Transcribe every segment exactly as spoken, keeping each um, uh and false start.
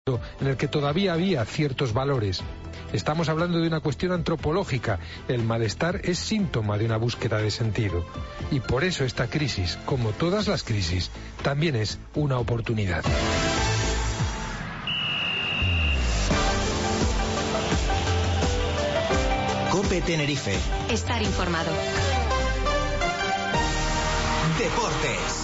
en el que todavía había ciertos valores. Estamos hablando de una cuestión antropológica. El malestar es síntoma de una búsqueda de sentido. Y por eso esta crisis, como todas las crisis, también es una oportunidad. COPE Tenerife. Estar informado. Deportes.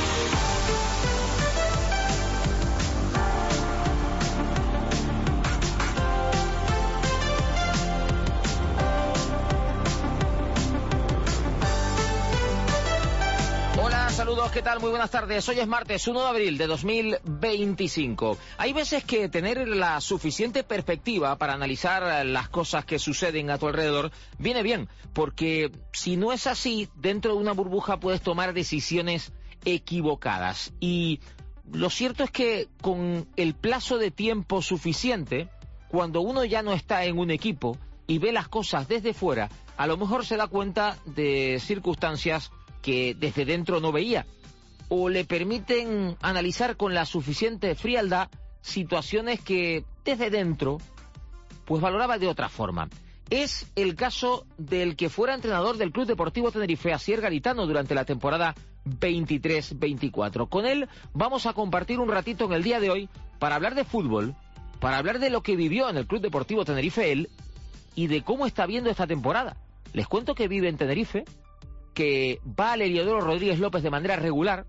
Saludos, ¿qué tal? Muy buenas tardes. Hoy es martes uno de abril de dos mil veinticinco. Hay veces que tener la suficiente perspectiva para analizar las cosas que suceden a tu alrededor viene bien, porque si no es así, dentro de una burbuja puedes tomar decisiones equivocadas. Y lo cierto es que con el plazo de tiempo suficiente, cuando uno ya no está en un equipo y ve las cosas desde fuera, a lo mejor se da cuenta de circunstancias que desde dentro no veía, o le permiten analizar con la suficiente frialdad situaciones que desde dentro pues valoraba de otra forma. Es el caso del que fuera entrenador del Club Deportivo Tenerife, Asier Garitano, durante la temporada veintitrés veinticuatro. Con él vamos a compartir un ratito en el día de hoy para hablar de fútbol, para hablar de lo que vivió en el Club Deportivo Tenerife él y de cómo está viendo esta temporada. Les cuento que vive en Tenerife, que va al Heliodoro Rodríguez López de manera regular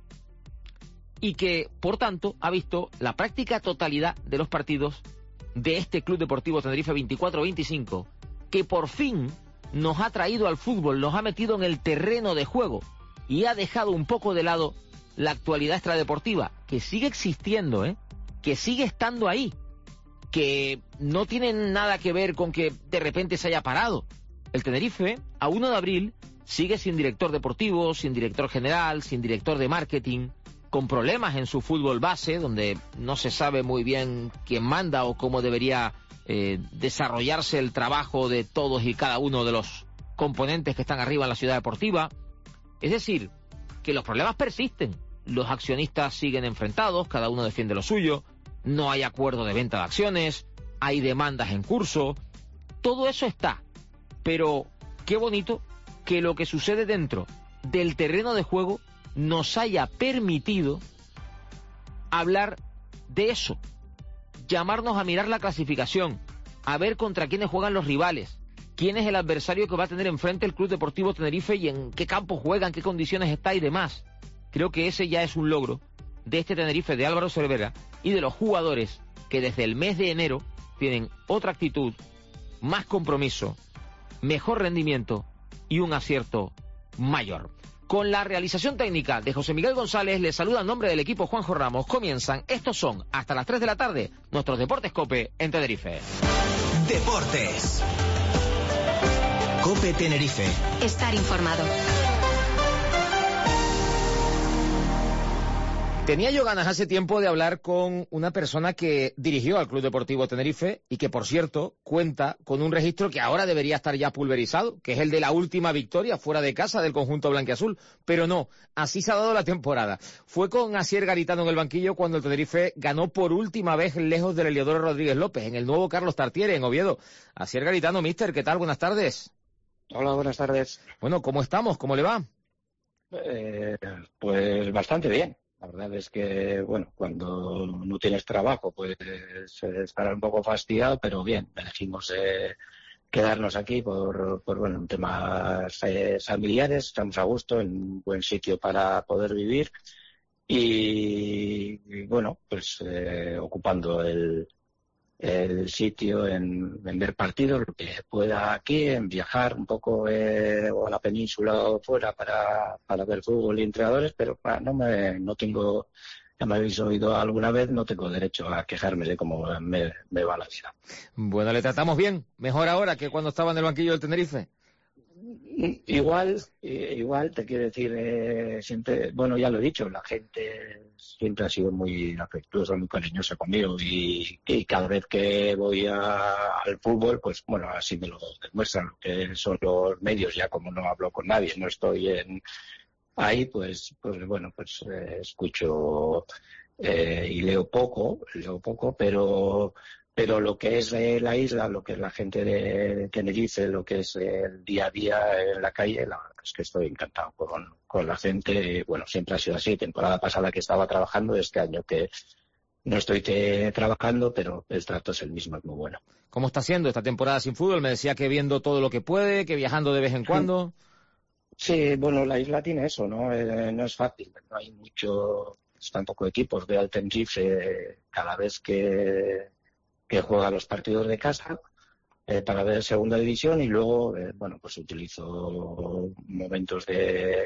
y que, por tanto, ha visto la práctica totalidad de los partidos de este Club Deportivo Tenerife veinticuatro veinticinco, que por fin nos ha traído al fútbol, nos ha metido en el terreno de juego y ha dejado un poco de lado la actualidad extradeportiva, que sigue existiendo, ¿eh? que sigue estando ahí, que no tiene nada que ver con que de repente se haya parado. El Tenerife, a uno de abril, sigue sin director deportivo, sin director general, sin director de marketing, con problemas en su fútbol base, donde no se sabe muy bien quién manda o cómo debería eh, desarrollarse el trabajo de todos y cada uno de los componentes que están arriba en la ciudad deportiva. Es decir, que los problemas persisten, los accionistas siguen enfrentados, cada uno defiende lo suyo, no hay acuerdo de venta de acciones, hay demandas en curso, todo eso está, pero qué bonito que lo que sucede dentro del terreno de juego nos haya permitido hablar de eso, llamarnos a mirar la clasificación, a ver contra quiénes juegan los rivales, quién es el adversario que va a tener enfrente el Club Deportivo Tenerife y en qué campo juega, en qué condiciones está y demás. Creo que ese ya es un logro de este Tenerife de Álvaro Cervera y de los jugadores que desde el mes de enero tienen otra actitud, más compromiso, mejor rendimiento y un acierto mayor. Con la realización técnica de José Miguel González, les saluda en nombre del equipo Juanjo Ramos. Comienzan, estos son, hasta las tres de la tarde, nuestros Deportes COPE en Tenerife. Deportes. COPE Tenerife. Estar informado. Tenía yo ganas hace tiempo de hablar con una persona que dirigió al Club Deportivo Tenerife y que, por cierto, cuenta con un registro que ahora debería estar ya pulverizado, que es el de la última victoria fuera de casa del conjunto blanquiazul. Pero no, así se ha dado la temporada. Fue con Asier Garitano en el banquillo cuando el Tenerife ganó por última vez lejos del Heliodoro Rodríguez López, en el nuevo Carlos Tartiere, en Oviedo. Asier Garitano, mister, ¿qué tal? Buenas tardes. Hola, buenas tardes. Bueno, ¿cómo estamos? ¿Cómo le va? Eh, pues bastante bien. La verdad es que, bueno, cuando no tienes trabajo, pues estará un poco fastidiado, pero bien, elegimos eh, quedarnos aquí por, por bueno, temas eh, familiares, estamos a gusto, en un buen sitio para poder vivir y, y bueno, pues eh, ocupando el, el sitio en vender partidos, lo que pueda aquí, en viajar un poco eh, o a la península o fuera para, para ver fútbol y entrenadores, pero ah, no me no tengo, ya me habéis oído alguna vez, no tengo derecho a quejarme de cómo me, me va la vida. Bueno, le tratamos bien, mejor ahora que cuando estaba en el banquillo del Tenerife. Igual, igual te quiero decir, eh, siempre, bueno, ya lo he dicho, la gente siempre ha sido muy afectuosa, muy cariñosa conmigo y, y cada vez que voy a, al fútbol, pues bueno, así me lo demuestran, lo que son los medios, ya como no hablo con nadie, no estoy en ahí, pues, pues bueno, pues eh, escucho eh, y leo poco, leo poco, pero pero lo que es eh, la isla, lo que es la gente de Tenerife, lo que es el día a día en la calle, la verdad es que estoy encantado con, con la gente. Bueno, siempre ha sido así. Temporada pasada que estaba trabajando, este año que no estoy te, trabajando, pero el trato es el mismo, es muy bueno. ¿Cómo está siendo esta temporada sin fútbol? Me decía que viendo todo lo que puede, que viajando de vez en cuando. Sí, bueno, la isla tiene eso, ¿no? Eh, no es fácil, no hay mucho, tampoco equipos. Veo al Tenerife eh, cada vez que que juega los partidos de casa eh, para ver segunda división, y luego, eh, bueno, pues utilizo momentos de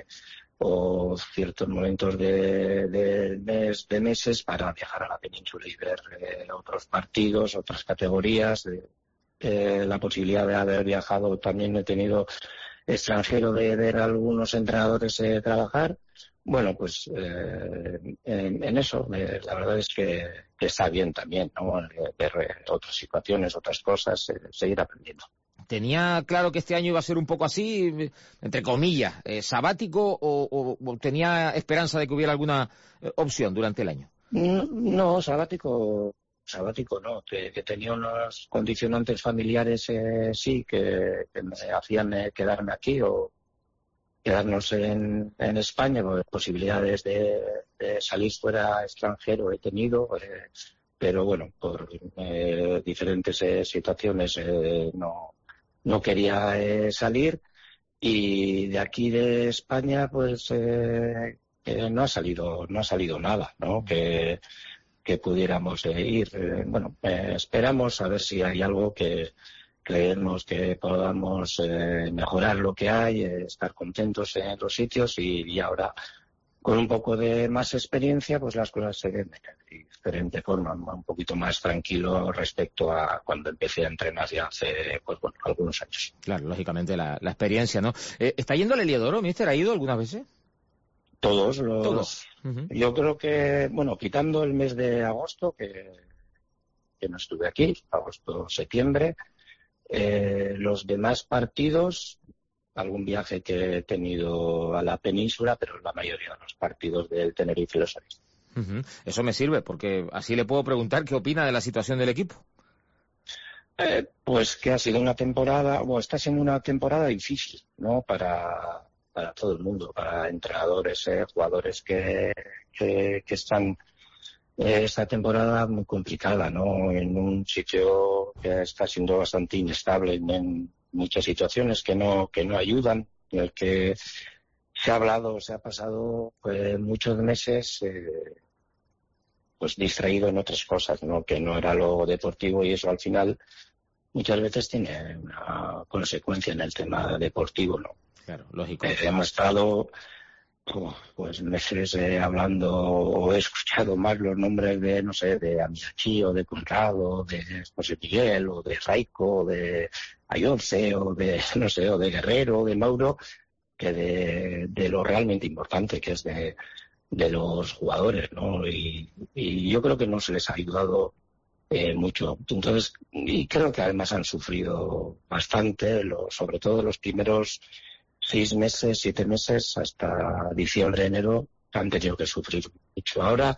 o ciertos momentos de, de, mes, de meses para viajar a la península y ver eh, otros partidos, otras categorías. Eh, eh, la posibilidad de haber viajado, también he tenido extranjero, de ver a algunos entrenadores eh, trabajar. Bueno, pues eh, en, en eso, eh, la verdad es que, que está bien también, ¿no? Eh, ver eh, otras situaciones, otras cosas, eh, seguir aprendiendo. ¿Tenía claro que este año iba a ser un poco así, entre comillas, eh, sabático, o, o, o tenía esperanza de que hubiera alguna eh, opción durante el año? No, no sabático, sabático no, que, que tenía unos condicionantes familiares, eh, sí, que, que me hacían eh, quedarme aquí o quedarnos en, en España, pues posibilidades de, de salir fuera extranjero he tenido, eh, pero bueno, por eh, diferentes eh, situaciones eh, no, no quería eh, salir, y de aquí de España pues eh, eh, no ha salido no ha salido nada, ¿no? Que, que pudiéramos eh, ir. Eh, bueno, eh, esperamos a ver si hay algo que creemos que podamos eh, mejorar lo que hay, eh, estar contentos en los sitios, y, y ahora con un poco de más experiencia pues las cosas se ven de diferente forma, un poquito más tranquilo respecto a cuando empecé a entrenar ya hace pues bueno algunos años. Claro, lógicamente la, la experiencia, ¿no? Eh, ¿Está yendo al Heliodoro, mister? ¿Ha ido algunas veces? Todos los... Todos. Uh-huh. Yo creo que, bueno, quitando el mes de agosto, que, que no estuve aquí, agosto, septiembre, Eh, los demás partidos, algún viaje que he tenido a la península, pero la mayoría de los partidos del Tenerife los he visto. Uh-huh. Eso me sirve, porque así le puedo preguntar qué opina de la situación del equipo. Eh, pues que ha sido una temporada, o está siendo una temporada difícil, ¿no? Para, para todo el mundo, para entrenadores, eh, jugadores que, que, que están esta temporada muy complicada, ¿no? En un sitio que está siendo bastante inestable, en muchas situaciones que no que no ayudan, en el que se ha hablado, se ha pasado pues, muchos meses eh, pues distraído en otras cosas, ¿no? Que no era lo deportivo, y eso al final muchas veces tiene una consecuencia en el tema deportivo, ¿no? Claro, lógico. Eh, hemos estado pues meses eh, hablando, o he escuchado más los nombres de, no sé, de Amiachi, o de Conrado, de José Miguel, o de Raico, o de Ayonce, o de, no sé, o de Guerrero, o de Mauro, que de, de lo realmente importante que es de, de los jugadores, ¿no? Y, y yo creo que no se les ha ayudado eh, mucho. Entonces, y creo que además han sufrido bastante, lo, sobre todo los primeros seis meses, siete meses, hasta diciembre, enero, han tenido que sufrir mucho. Ahora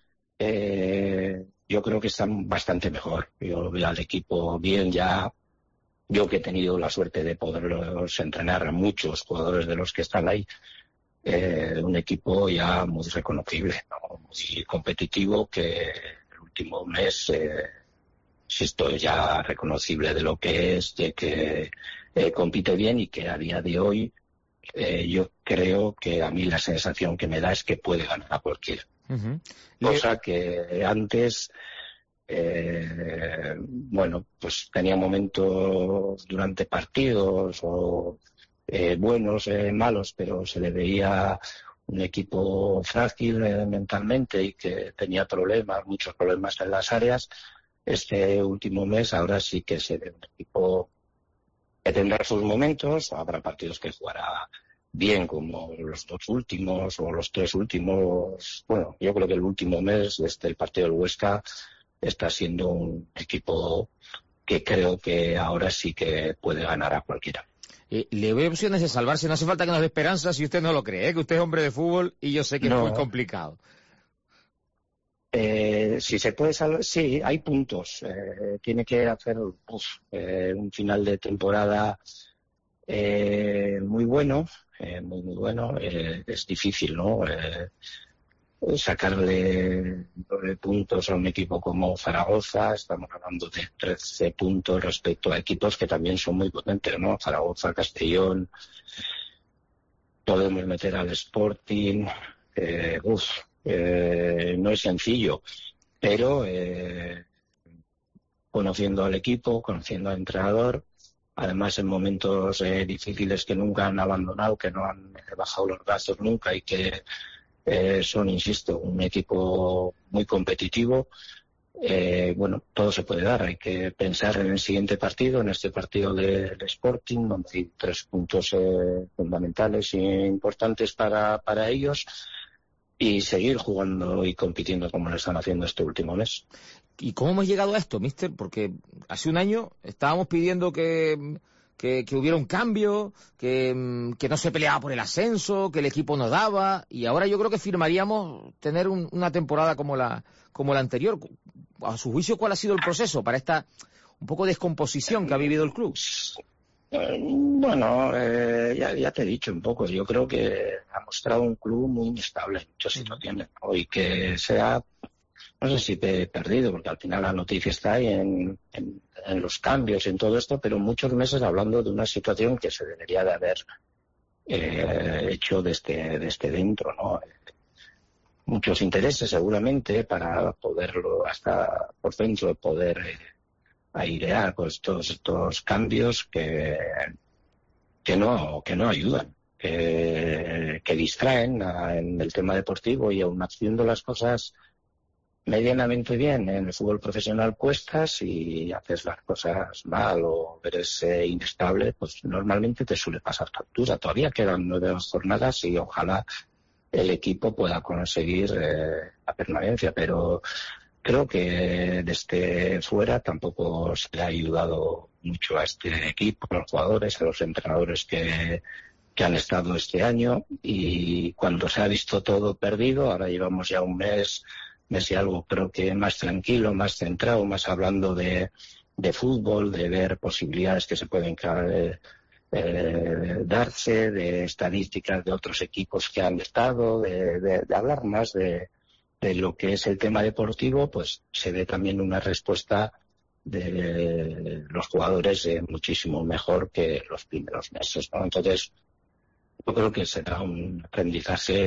eh, yo creo que están bastante mejor. Yo veo al equipo bien ya. Yo que he tenido la suerte de poderlos entrenar a muchos jugadores de los que están ahí, eh, un equipo ya muy reconocible, ¿no? Muy competitivo, que el último mes eh, esto es ya reconocible de lo que es, de que eh, compite bien, y que a día de hoy eh, yo creo que a mí la sensación que me da es que puede ganar a cualquiera. Uh-huh. Cosa que antes, eh, bueno, pues tenía momentos durante partidos o eh, buenos, eh, malos, pero se le veía un equipo frágil eh, mentalmente, y que tenía problemas, muchos problemas en las áreas. Este último mes ahora sí que se ve un equipo que tendrá sus momentos, habrá partidos que jugará bien, como los dos últimos o los tres últimos. Bueno, yo creo que el último mes, desde el partido del Huesca, está siendo un equipo que creo que ahora sí que puede ganar a cualquiera. Eh, le veo opciones de salvarse, no hace falta que nos dé esperanza si usted no lo cree, ¿eh? Que usted es hombre de fútbol y yo sé que no. Es muy complicado. Eh, si se puede salvar, sí, hay puntos. Eh, tiene que hacer uf, eh, un final de temporada eh, muy bueno, eh, muy muy bueno. Eh, es difícil, ¿no? Eh, sacarle nueve puntos a un equipo como Zaragoza. Estamos hablando de trece puntos respecto a equipos que también son muy potentes, ¿no? Zaragoza, Castellón. Podemos meter al Sporting. Eh, uf, eh, no es sencillo, pero eh, conociendo al equipo, conociendo al entrenador, además en momentos eh, difíciles que nunca han abandonado, que no han bajado los brazos nunca y que eh, son, insisto, un equipo muy competitivo. Eh, bueno, todo se puede dar. Hay que pensar en el siguiente partido, en este partido del Sporting, donde hay tres puntos eh, fundamentales e importantes para, para ellos, y seguir jugando y compitiendo como lo están haciendo este último mes. ¿Y cómo hemos llegado a esto, mister? Porque hace un año estábamos pidiendo que, que, que hubiera un cambio, que, que no se peleaba por el ascenso, que el equipo no daba, y ahora yo creo que firmaríamos tener un, una temporada como la, como la anterior. A su juicio, ¿cuál ha sido el proceso para esta un poco descomposición que ha vivido el club? Bueno, eh, ya, ya te he dicho un poco. Yo creo que ha mostrado un club muy inestable en muchas situaciones, ¿no? Y que sea, no sé si te he perdido, porque al final la noticia está ahí en, en, en los cambios, en todo esto, pero muchos meses hablando de una situación que se debería de haber eh, hecho desde, desde dentro, ¿no? Muchos intereses seguramente para poderlo, hasta por dentro, poder eh, airear pues todos estos cambios que que no que no ayudan, que, que distraen a, en el tema deportivo, y aún haciendo las cosas medianamente bien en el fútbol profesional cuesta. Si haces las cosas mal o eres eh, inestable, pues normalmente te suele pasar factura. Todavía quedan nueve jornadas y ojalá el equipo pueda conseguir eh, la permanencia, pero creo que desde fuera tampoco se le ha ayudado mucho a este equipo, a los jugadores, a los entrenadores que, que han estado este año, y cuando se ha visto todo perdido, ahora llevamos ya un mes, mes y algo, creo que más tranquilo, más centrado, más hablando de, de fútbol, de ver posibilidades que se pueden caer, eh, darse, de estadísticas de otros equipos que han estado, de, de, de hablar más de de lo que es el tema deportivo, pues se ve también una respuesta de los jugadores eh, muchísimo mejor que los primeros meses, ¿no? Entonces, yo creo que será un aprendizaje,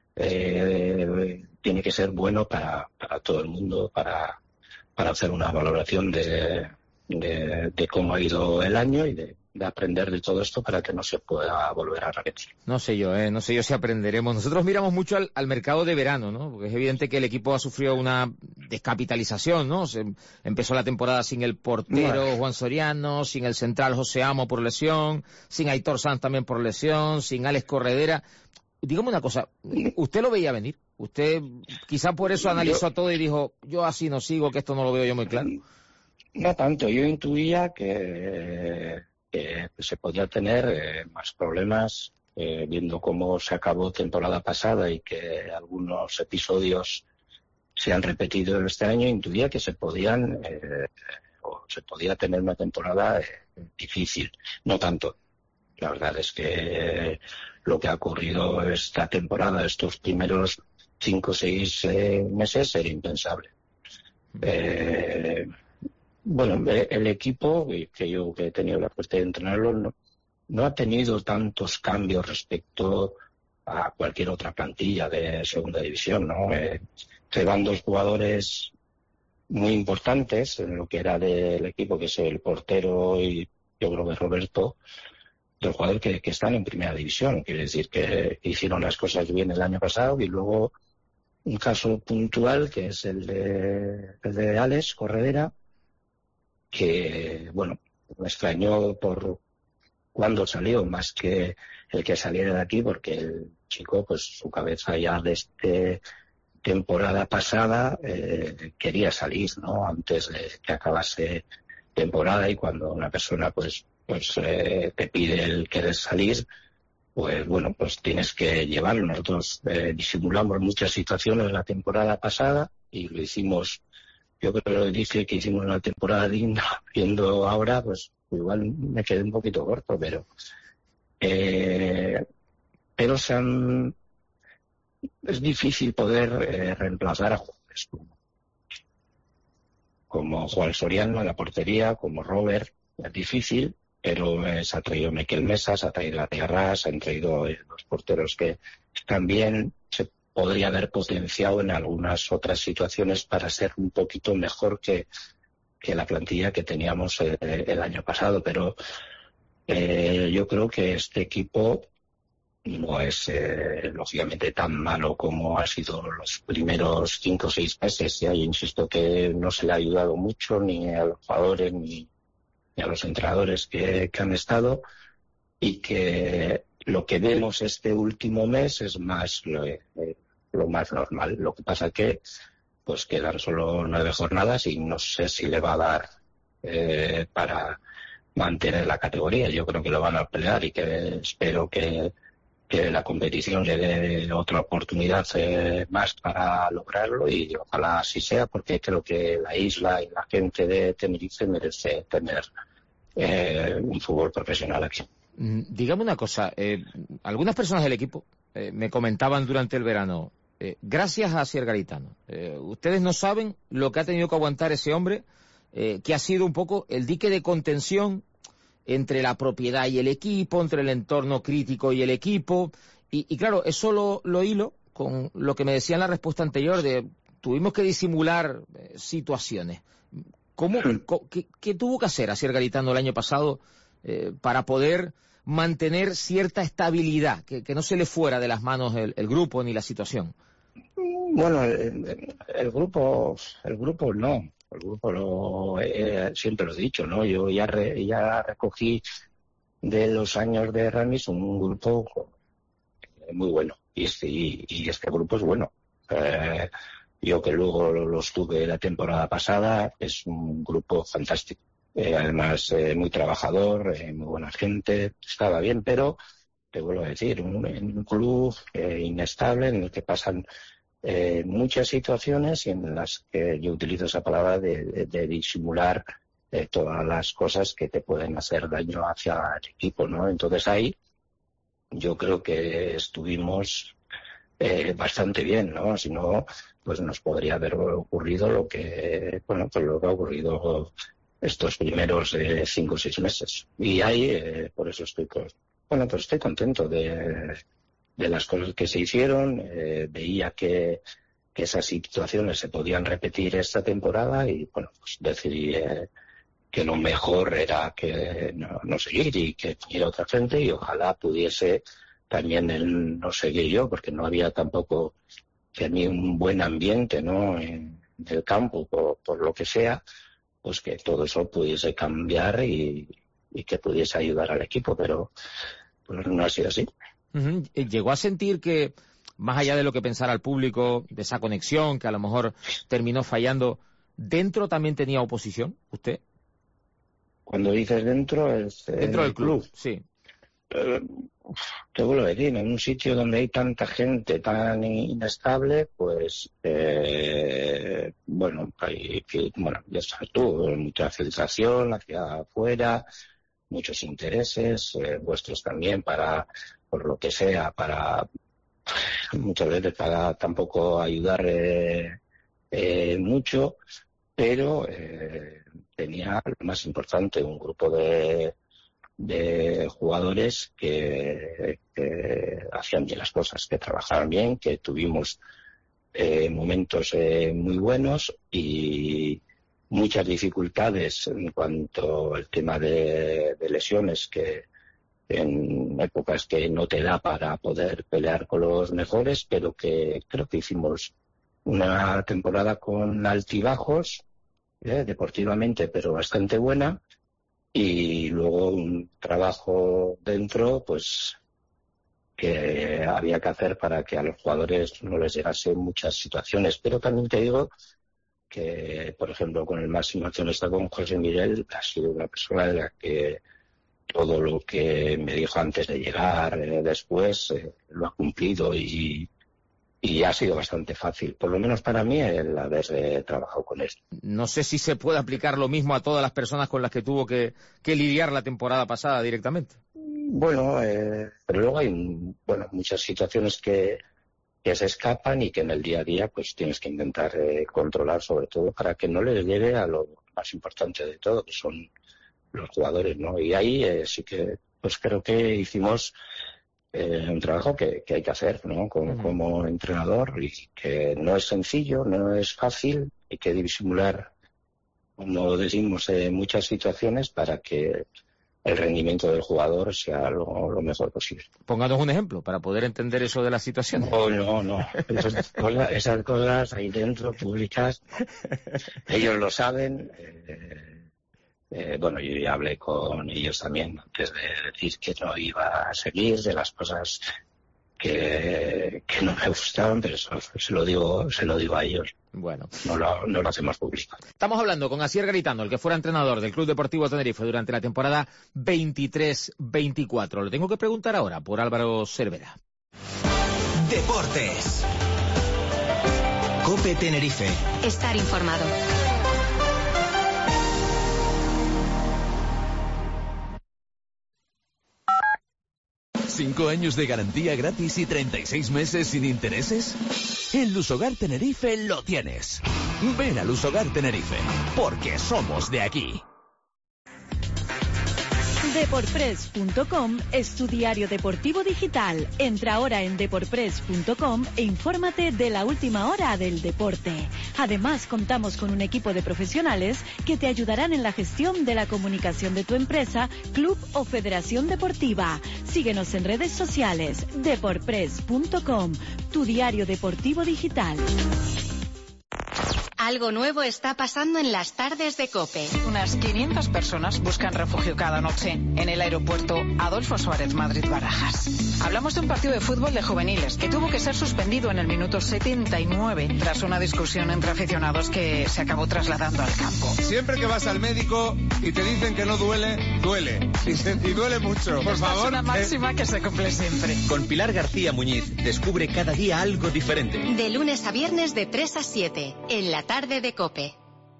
eh, tiene que ser bueno para, para todo el mundo, para, para hacer una valoración de, de, de cómo ha ido el año y de, de aprender de todo esto para que no se pueda volver a repetir. No sé yo, eh, no sé yo si aprenderemos. Nosotros miramos mucho al, al mercado de verano, ¿no? Porque es evidente que el equipo ha sufrido una descapitalización, ¿no? Se empezó la temporada sin el portero bueno. Juan Soriano, sin el central José Amo por lesión, sin Aitor Sanz también por lesión, sin Alex Corredera. Dígame una cosa, ¿usted lo veía venir? ¿Usted quizá por eso analizó yo, todo y dijo, yo así no sigo, que esto no lo veo yo muy claro? No tanto, yo intuía que... que se podía tener eh, más problemas, eh, viendo cómo se acabó temporada pasada y que algunos episodios se han repetido este año. Intuía que se podían eh, o se podía tener una temporada eh, difícil, no tanto. La verdad es que eh, lo que ha ocurrido esta temporada, estos primeros cinco o seis eh, meses, era impensable. Eh, Bueno, el equipo, que yo que he tenido la suerte de entrenarlo, no, no ha tenido tantos cambios respecto a cualquier otra plantilla de segunda división, ¿no? Eh, se van dos jugadores muy importantes en lo que era del equipo, que es el portero y yo creo que Roberto, dos jugadores que, que están en primera división. Quiere decir que hicieron las cosas bien el año pasado, y luego un caso puntual que es el de, el de Alex Corredera, que, bueno, me extrañó por cuando salió, más que el que saliera de aquí, porque el chico, pues su cabeza ya desde temporada pasada eh, quería salir, ¿no? Antes de que acabase temporada, y cuando una persona, pues, pues eh, te pide el querer salir, pues bueno, pues tienes que llevarlo. Nosotros eh, disimulamos muchas situaciones la temporada pasada, y lo hicimos, yo creo que lo dije que hicimos una temporada digna, viendo ahora, pues igual me quedé un poquito corto, pero eh, pero se han, es difícil poder eh, reemplazar a jugadores como, como Juan Soriano en la portería, como Robert, es difícil, pero eh, se ha traído Miquel Mesa, se ha traído a Tierra, se han traído eh, los porteros que también se podría haber potenciado en algunas otras situaciones para ser un poquito mejor que, que la plantilla que teníamos eh, el año pasado, pero eh, yo creo que este equipo no es eh, lógicamente tan malo como ha sido los primeros cinco o seis meses. Ya, yo insisto que no se le ha ayudado mucho ni a los jugadores ni, ni a los entrenadores que, que han estado, y que lo que vemos este último mes es más lo, eh, lo más normal. Lo que pasa que pues quedan solo nueve jornadas y no sé si le va a dar eh, para mantener la categoría. Yo creo que lo van a pelear y que espero que que la competición le dé otra oportunidad eh, más para lograrlo, y ojalá así sea, porque creo que la isla y la gente de Tenerife merece tener eh, un fútbol profesional aquí. Dígame una cosa, eh, algunas personas del equipo eh, me comentaban durante el verano, eh, gracias a Asier Garitano, eh, ustedes no saben lo que ha tenido que aguantar ese hombre, eh, que ha sido un poco el dique de contención entre la propiedad y el equipo, entre el entorno crítico y el equipo, y, y claro, eso lo, lo hilo con lo que me decía en la respuesta anterior, de tuvimos que disimular eh, situaciones. ¿Cómo, co, qué, ¿Qué tuvo que hacer Asier Garitano el año pasado eh, para poder mantener cierta estabilidad, que, que no se le fuera de las manos el, el grupo ni la situación? Bueno, el, el grupo, el grupo no. El grupo lo, eh, siempre lo he dicho, ¿no? Yo ya re, ya recogí de los años de Ramis un grupo muy bueno, y este, y, y este grupo es bueno. Eh, yo que luego los tuve la temporada pasada, es un grupo fantástico. Eh, además, eh, muy trabajador, eh, muy buena gente, estaba bien, pero te vuelvo a decir, un, un club eh, inestable en el que pasan Eh, muchas situaciones y en las que yo utilizo esa palabra de, de, de disimular eh, todas las cosas que te pueden hacer daño hacia el equipo, ¿no? Entonces ahí yo creo que estuvimos eh, bastante bien, ¿no? Si no, pues nos podría haber ocurrido lo que, bueno, pues lo que ha ocurrido estos primeros eh, cinco o seis meses. Y ahí, eh, por eso estoy, bueno, pues estoy contento de de las cosas que se hicieron, eh, veía que, que esas situaciones se podían repetir esta temporada y, bueno, pues decidí eh, que lo mejor era que no, no seguir y que viniera otra gente, y ojalá pudiese también el no seguir yo, porque no había tampoco que a mí un buen ambiente, ¿no?, en, en el campo, por, por lo que sea, pues que todo eso pudiese cambiar y, y que pudiese ayudar al equipo, pero pues no ha sido así. Uh-huh. ¿Llegó a sentir que, más allá de lo que pensara el público, de esa conexión que a lo mejor terminó fallando, dentro también tenía oposición usted? Cuando dices dentro, es dentro del club, club, sí. Eh, te vuelvo a decir, en un sitio donde hay tanta gente tan inestable, pues eh, bueno, hay, bueno, ya sabes tú, mucha filtración hacia afuera, muchos intereses, eh, vuestros también para, por lo que sea, para muchas veces para tampoco ayudar eh, eh, mucho, pero eh, tenía lo más importante, un grupo de, de jugadores que, que hacían bien las cosas, que trabajaban bien, que tuvimos eh, momentos eh, muy buenos y muchas dificultades en cuanto al tema de, de lesiones, que en épocas que no te da para poder pelear con los mejores, pero que creo que hicimos una temporada con altibajos, eh, deportivamente, pero bastante buena, y luego un trabajo dentro, pues que había que hacer para que a los jugadores no les llegase muchas situaciones. Pero también te digo que, por ejemplo, con el máximo accionista, con José Miguel, ha sido una persona de la que todo lo que me dijo antes de llegar, eh, después, eh, lo ha cumplido, y, y ha sido bastante fácil, por lo menos para mí, el haber eh, trabajado con él. No sé si se puede aplicar lo mismo a todas las personas con las que tuvo que, que lidiar la temporada pasada directamente. Bueno, eh, pero luego hay bueno muchas situaciones que, que se escapan y que en el día a día pues tienes que intentar eh, controlar, sobre todo para que no les llegue a lo más importante de todo, que son los jugadores, ¿no? Y ahí eh, sí que pues creo que hicimos Eh, un trabajo que, que hay que hacer, ¿no? Como, uh-huh. como entrenador, y que no es sencillo, no es fácil, hay que disimular, como decimos, eh, muchas situaciones para que el rendimiento del jugador sea lo, lo mejor posible. Pónganos un ejemplo para poder entender eso de la situación. No, no, no. Esas cosas, esas cosas ahí dentro, públicas, ellos lo saben. Eh, Eh, bueno, yo ya hablé con ellos también antes de decir que no iba a seguir, de las cosas que, que no me gustaban, pero eso se lo digo, se lo digo a ellos. Bueno. No lo, no lo hacemos público. Estamos hablando con Asier Garitano, el que fuera entrenador del Club Deportivo Tenerife durante la temporada veintitrés veinticuatro. Lo tengo que preguntar ahora por Álvaro Cervera. Deportes. COPE Tenerife. Estar informado. ¿Cinco años de garantía gratis y treinta y seis meses sin intereses? En Lusogar Tenerife lo tienes. Ven a Lusogar Tenerife, porque somos de aquí. Deporpress punto com es tu diario deportivo digital. Entra ahora en deporpress punto com e infórmate de la última hora del deporte. Además, contamos con un equipo de profesionales que te ayudarán en la gestión de la comunicación de tu empresa, club o federación deportiva. Síguenos en redes sociales. Deporpress punto com, tu diario deportivo digital. Algo nuevo está pasando en las tardes de COPE. Unas quinientas personas buscan refugio cada noche en el aeropuerto Adolfo Suárez Madrid-Barajas. Hablamos de un partido de fútbol de juveniles que tuvo que ser suspendido en el minuto setenta y nueve tras una discusión entre aficionados que se acabó trasladando al campo. Siempre que vas al médico y te dicen que no duele, duele. Y, se, y duele mucho. Por Esta favor. Es una máxima eh... que se cumple siempre. Con Pilar García Muñiz descubre cada día algo diferente. De lunes a viernes de tres a siete en la tarde de COPE.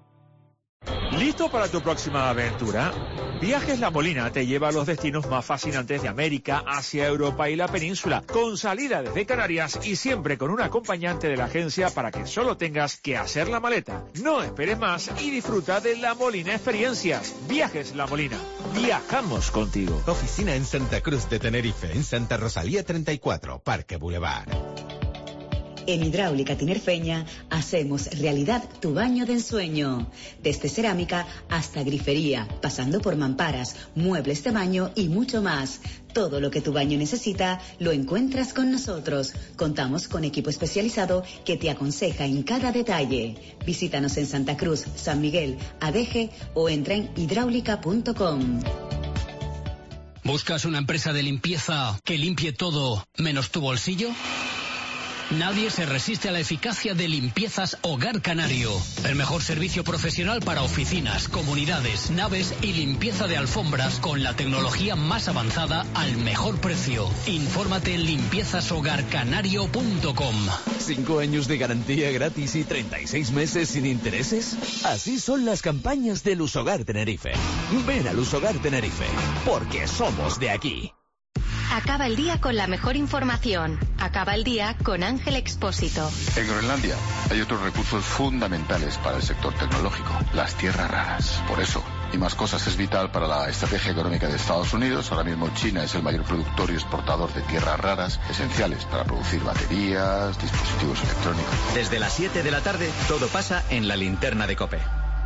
¿Listo para tu próxima aventura? Viajes La Molina te lleva a los destinos más fascinantes de América, Asia, Europa y la península, con salida desde Canarias y siempre con un acompañante de la agencia para que solo tengas que hacer la maleta. No esperes más y disfruta de La Molina Experiencias. Viajes La Molina. Viajamos contigo. Oficina en Santa Cruz de Tenerife, en Santa Rosalía treinta y cuatro, Parque Boulevard. En Hidráulica Tinerfeña hacemos realidad tu baño de ensueño. Desde cerámica hasta grifería, pasando por mamparas, muebles de baño y mucho más. Todo lo que tu baño necesita lo encuentras con nosotros. Contamos con equipo especializado que te aconseja en cada detalle. Visítanos en Santa Cruz, San Miguel, Adeje o entra en hidráulica punto com. ¿Buscas una empresa de limpieza que limpie todo menos tu bolsillo? Nadie se resiste a la eficacia de Limpiezas Hogar Canario. El mejor servicio profesional para oficinas, comunidades, naves y limpieza de alfombras con la tecnología más avanzada al mejor precio. Infórmate en limpiezas hogar canario punto com. ¿Cinco años de garantía gratis y treinta y seis meses sin intereses? Así son las campañas de Lusogar Tenerife. Ven a Lusogar Tenerife, porque somos de aquí. Acaba el día con la mejor información. Acaba el día con Ángel Expósito. En Groenlandia hay otros recursos fundamentales para el sector tecnológico, las tierras raras. Por eso, y más cosas, es vital para la estrategia económica de Estados Unidos. Ahora mismo China es el mayor productor y exportador de tierras raras, esenciales para producir baterías, dispositivos electrónicos. Desde las siete de la tarde, todo pasa en la linterna de COPE.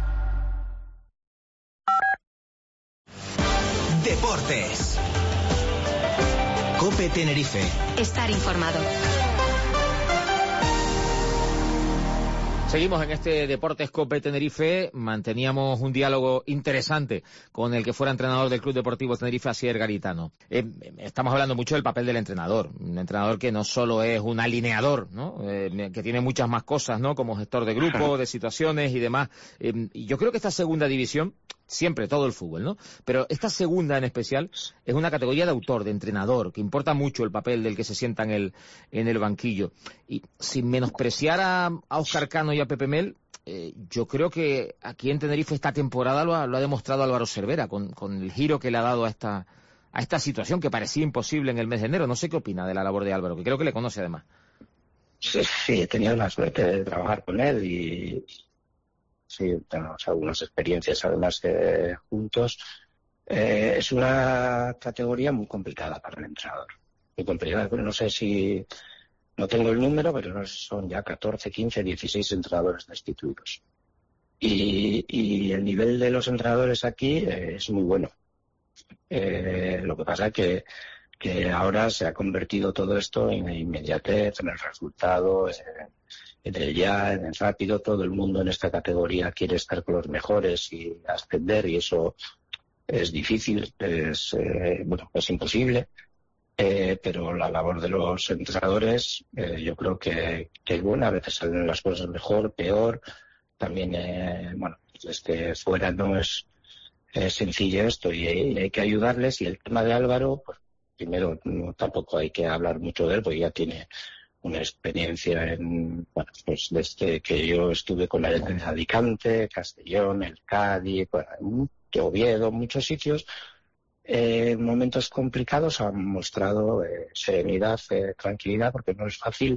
Deportes. COPE Tenerife. Estar informado. Seguimos en este Deportes COPE Tenerife. Manteníamos un diálogo interesante con el que fuera entrenador del Club Deportivo Tenerife, Asier Garitano. Eh, estamos hablando mucho del papel del entrenador. Un entrenador que no solo es un alineador, ¿no? Eh, que tiene muchas más cosas, ¿no? Como gestor de grupo, de situaciones y demás. Eh, y yo creo que esta segunda división siempre todo el fútbol, ¿no? Pero esta segunda en especial es una categoría de autor, de entrenador, que importa mucho el papel del que se sienta en el, en el banquillo. Y sin menospreciar a, a Óscar Cano y a Pepe Mel, eh, yo creo que aquí en Tenerife esta temporada lo ha, lo ha demostrado Álvaro Cervera, con, con el giro que le ha dado a esta, a esta situación que parecía imposible en el mes de enero. No sé qué opina de la labor de Álvaro, que creo que le conoce además. Sí, sí, he tenido la suerte de trabajar con él y sí, tenemos algunas experiencias además eh, juntos. Eh, es una categoría muy complicada para el entrenador. Muy complicada. No sé si, no tengo el número, pero no sé si son ya catorce, quince, dieciséis entrenadores destituidos. Y, y el nivel de los entrenadores aquí eh, es muy bueno. Eh, lo que pasa es que que ahora se ha convertido todo esto en inmediatez, en el resultado, en, en el ya, en el rápido. Todo el mundo en esta categoría quiere estar con los mejores y ascender, y eso es difícil, es eh, bueno, es imposible. Eh, pero la labor de los entrenadores eh, yo creo que, que es buena. A veces salen las cosas mejor, peor. También, eh, bueno, desde fuera no es, es sencillo esto y, y hay que ayudarles. Y el tema de Álvaro, pues primero, no, tampoco hay que hablar mucho de él, porque ya tiene una experiencia en, bueno, pues desde que yo estuve con él en Alicante, Castellón, el Cádiz, bueno, Oviedo, muchos sitios. En eh, momentos complicados han mostrado eh, serenidad, eh, tranquilidad, porque no es fácil.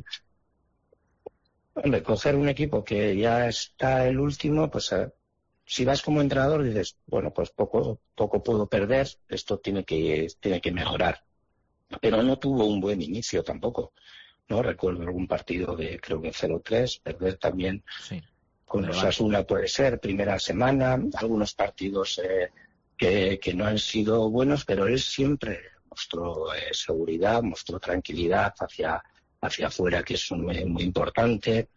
Hombre, coger un equipo que ya está el último, pues eh, si vas como entrenador dices, bueno, pues poco, poco puedo perder, esto tiene que, tiene que mejorar. Pero no tuvo un buen inicio tampoco, ¿no? Recuerdo algún partido de, creo que cero tres, perder también sí, con los Osasuna puede ser, primera semana, algunos partidos eh, que, que no han sido buenos, pero él siempre mostró eh, seguridad, mostró tranquilidad hacia, hacia afuera, que es muy, muy importante.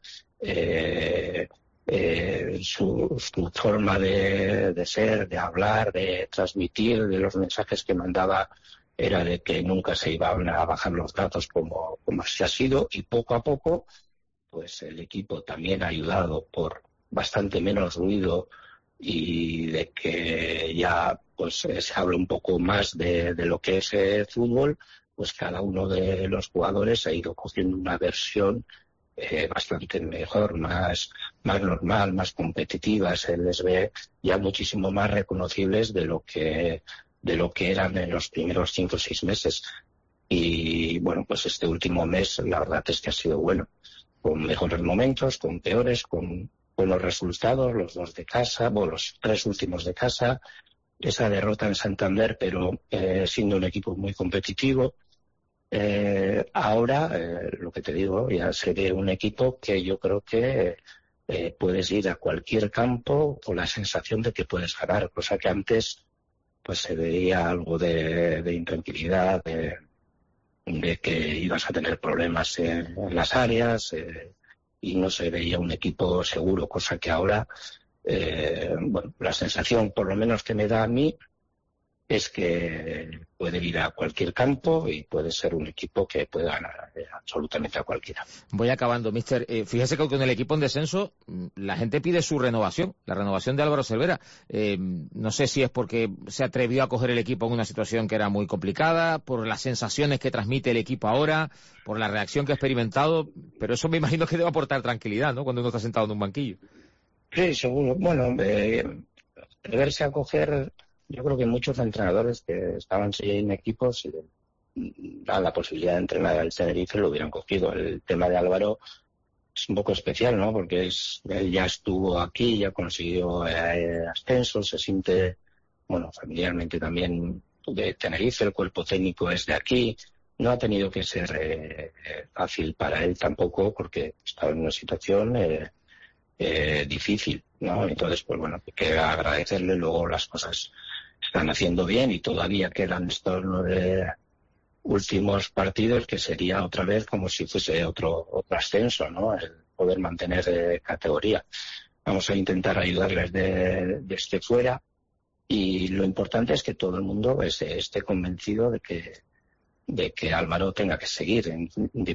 Eh, eh, su, su forma de, de ser, de hablar, de transmitir, de los mensajes que mandaba, era de que nunca se iban a bajar los datos como, como se ha sido, y poco a poco pues el equipo también ha ayudado por bastante menos ruido y de que ya pues se habla un poco más de, de lo que es el fútbol. Pues cada uno de los jugadores ha ido cogiendo una versión eh, bastante mejor, más, más normal, más competitiva. Se les ve ya muchísimo más reconocibles de lo que de lo que eran en los primeros cinco o seis meses. Y bueno, pues este último mes la verdad es que ha sido bueno, con mejores momentos, con peores, con buenos resultados, los dos de casa, bueno, los tres últimos de casa, esa derrota en Santander, pero eh, siendo un equipo muy competitivo. Eh, ahora, eh, lo que te digo, ya se ve un equipo que yo creo que eh, puedes ir a cualquier campo con la sensación de que puedes ganar, cosa que antes pues se veía algo de, de intranquilidad, de, de que ibas a tener problemas en, en las áreas eh, y no se veía un equipo seguro, cosa que ahora, eh, bueno, la sensación por lo menos que me da a mí es que puede ir a cualquier campo y puede ser un equipo que puede ganar eh, absolutamente a cualquiera. Voy acabando, mister. Eh, fíjese que con el equipo en descenso la gente pide su renovación, la renovación de Álvaro Cervera. Eh, no sé si es porque se atrevió a coger el equipo en una situación que era muy complicada, por las sensaciones que transmite el equipo ahora, por la reacción que ha experimentado, pero eso me imagino que debe aportar tranquilidad, ¿no?, cuando uno está sentado en un banquillo. Sí, seguro. Bueno, eh, atreverse a coger... Yo creo que muchos entrenadores que estaban en equipos a la posibilidad de entrenar al Tenerife lo hubieran cogido. El tema de Álvaro es un poco especial, ¿no? Porque es, él ya estuvo aquí, ya consiguió eh, ascenso, se siente, bueno, familiarmente también de Tenerife, el cuerpo técnico es de aquí. No ha tenido que ser eh, fácil para él tampoco, porque estaba en una situación eh, eh, difícil, ¿no? Entonces, pues bueno, hay que agradecerle. Luego las cosas están haciendo bien y todavía quedan estos nueve últimos partidos, que sería otra vez como si fuese otro otro ascenso, ¿no? El poder mantener eh, categoría. Vamos a intentar ayudarles de, desde fuera, y lo importante es que todo el mundo esté, esté convencido de que de que Álvaro tenga que seguir,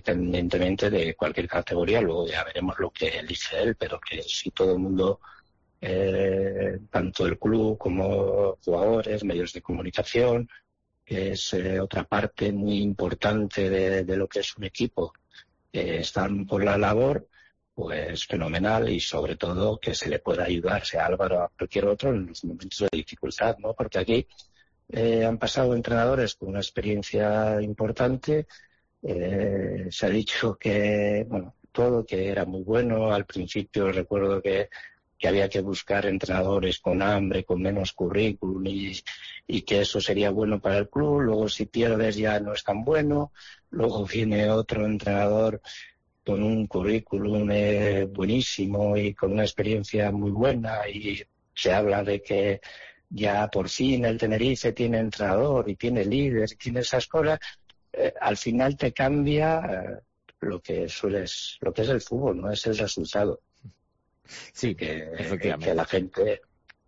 independientemente de cualquier categoría. Luego ya veremos lo que elige él, pero que si todo el mundo eh, tanto el club como jugadores, medios de comunicación, que es eh, otra parte muy importante de, de lo que es un equipo. Eh, están por la labor, pues fenomenal, y sobre todo que se le pueda ayudar, sea Álvaro o a cualquier otro, en los momentos de dificultad, ¿no? Porque aquí eh, han pasado entrenadores con una experiencia importante. Eh, se ha dicho que, bueno, todo que era muy bueno. Al principio recuerdo que, que había que buscar entrenadores con hambre, con menos currículum, y, y que eso sería bueno para el club. Luego, si pierdes, ya no es tan bueno. Luego viene otro entrenador con un currículum eh, buenísimo y con una experiencia muy buena, y se habla de que ya por fin el Tenerife tiene entrenador y tiene líder y tiene esas cosas. Eh, al final te cambia eh, lo que sueles, lo que es el fútbol, no es el resultado. Sí, que, que la gente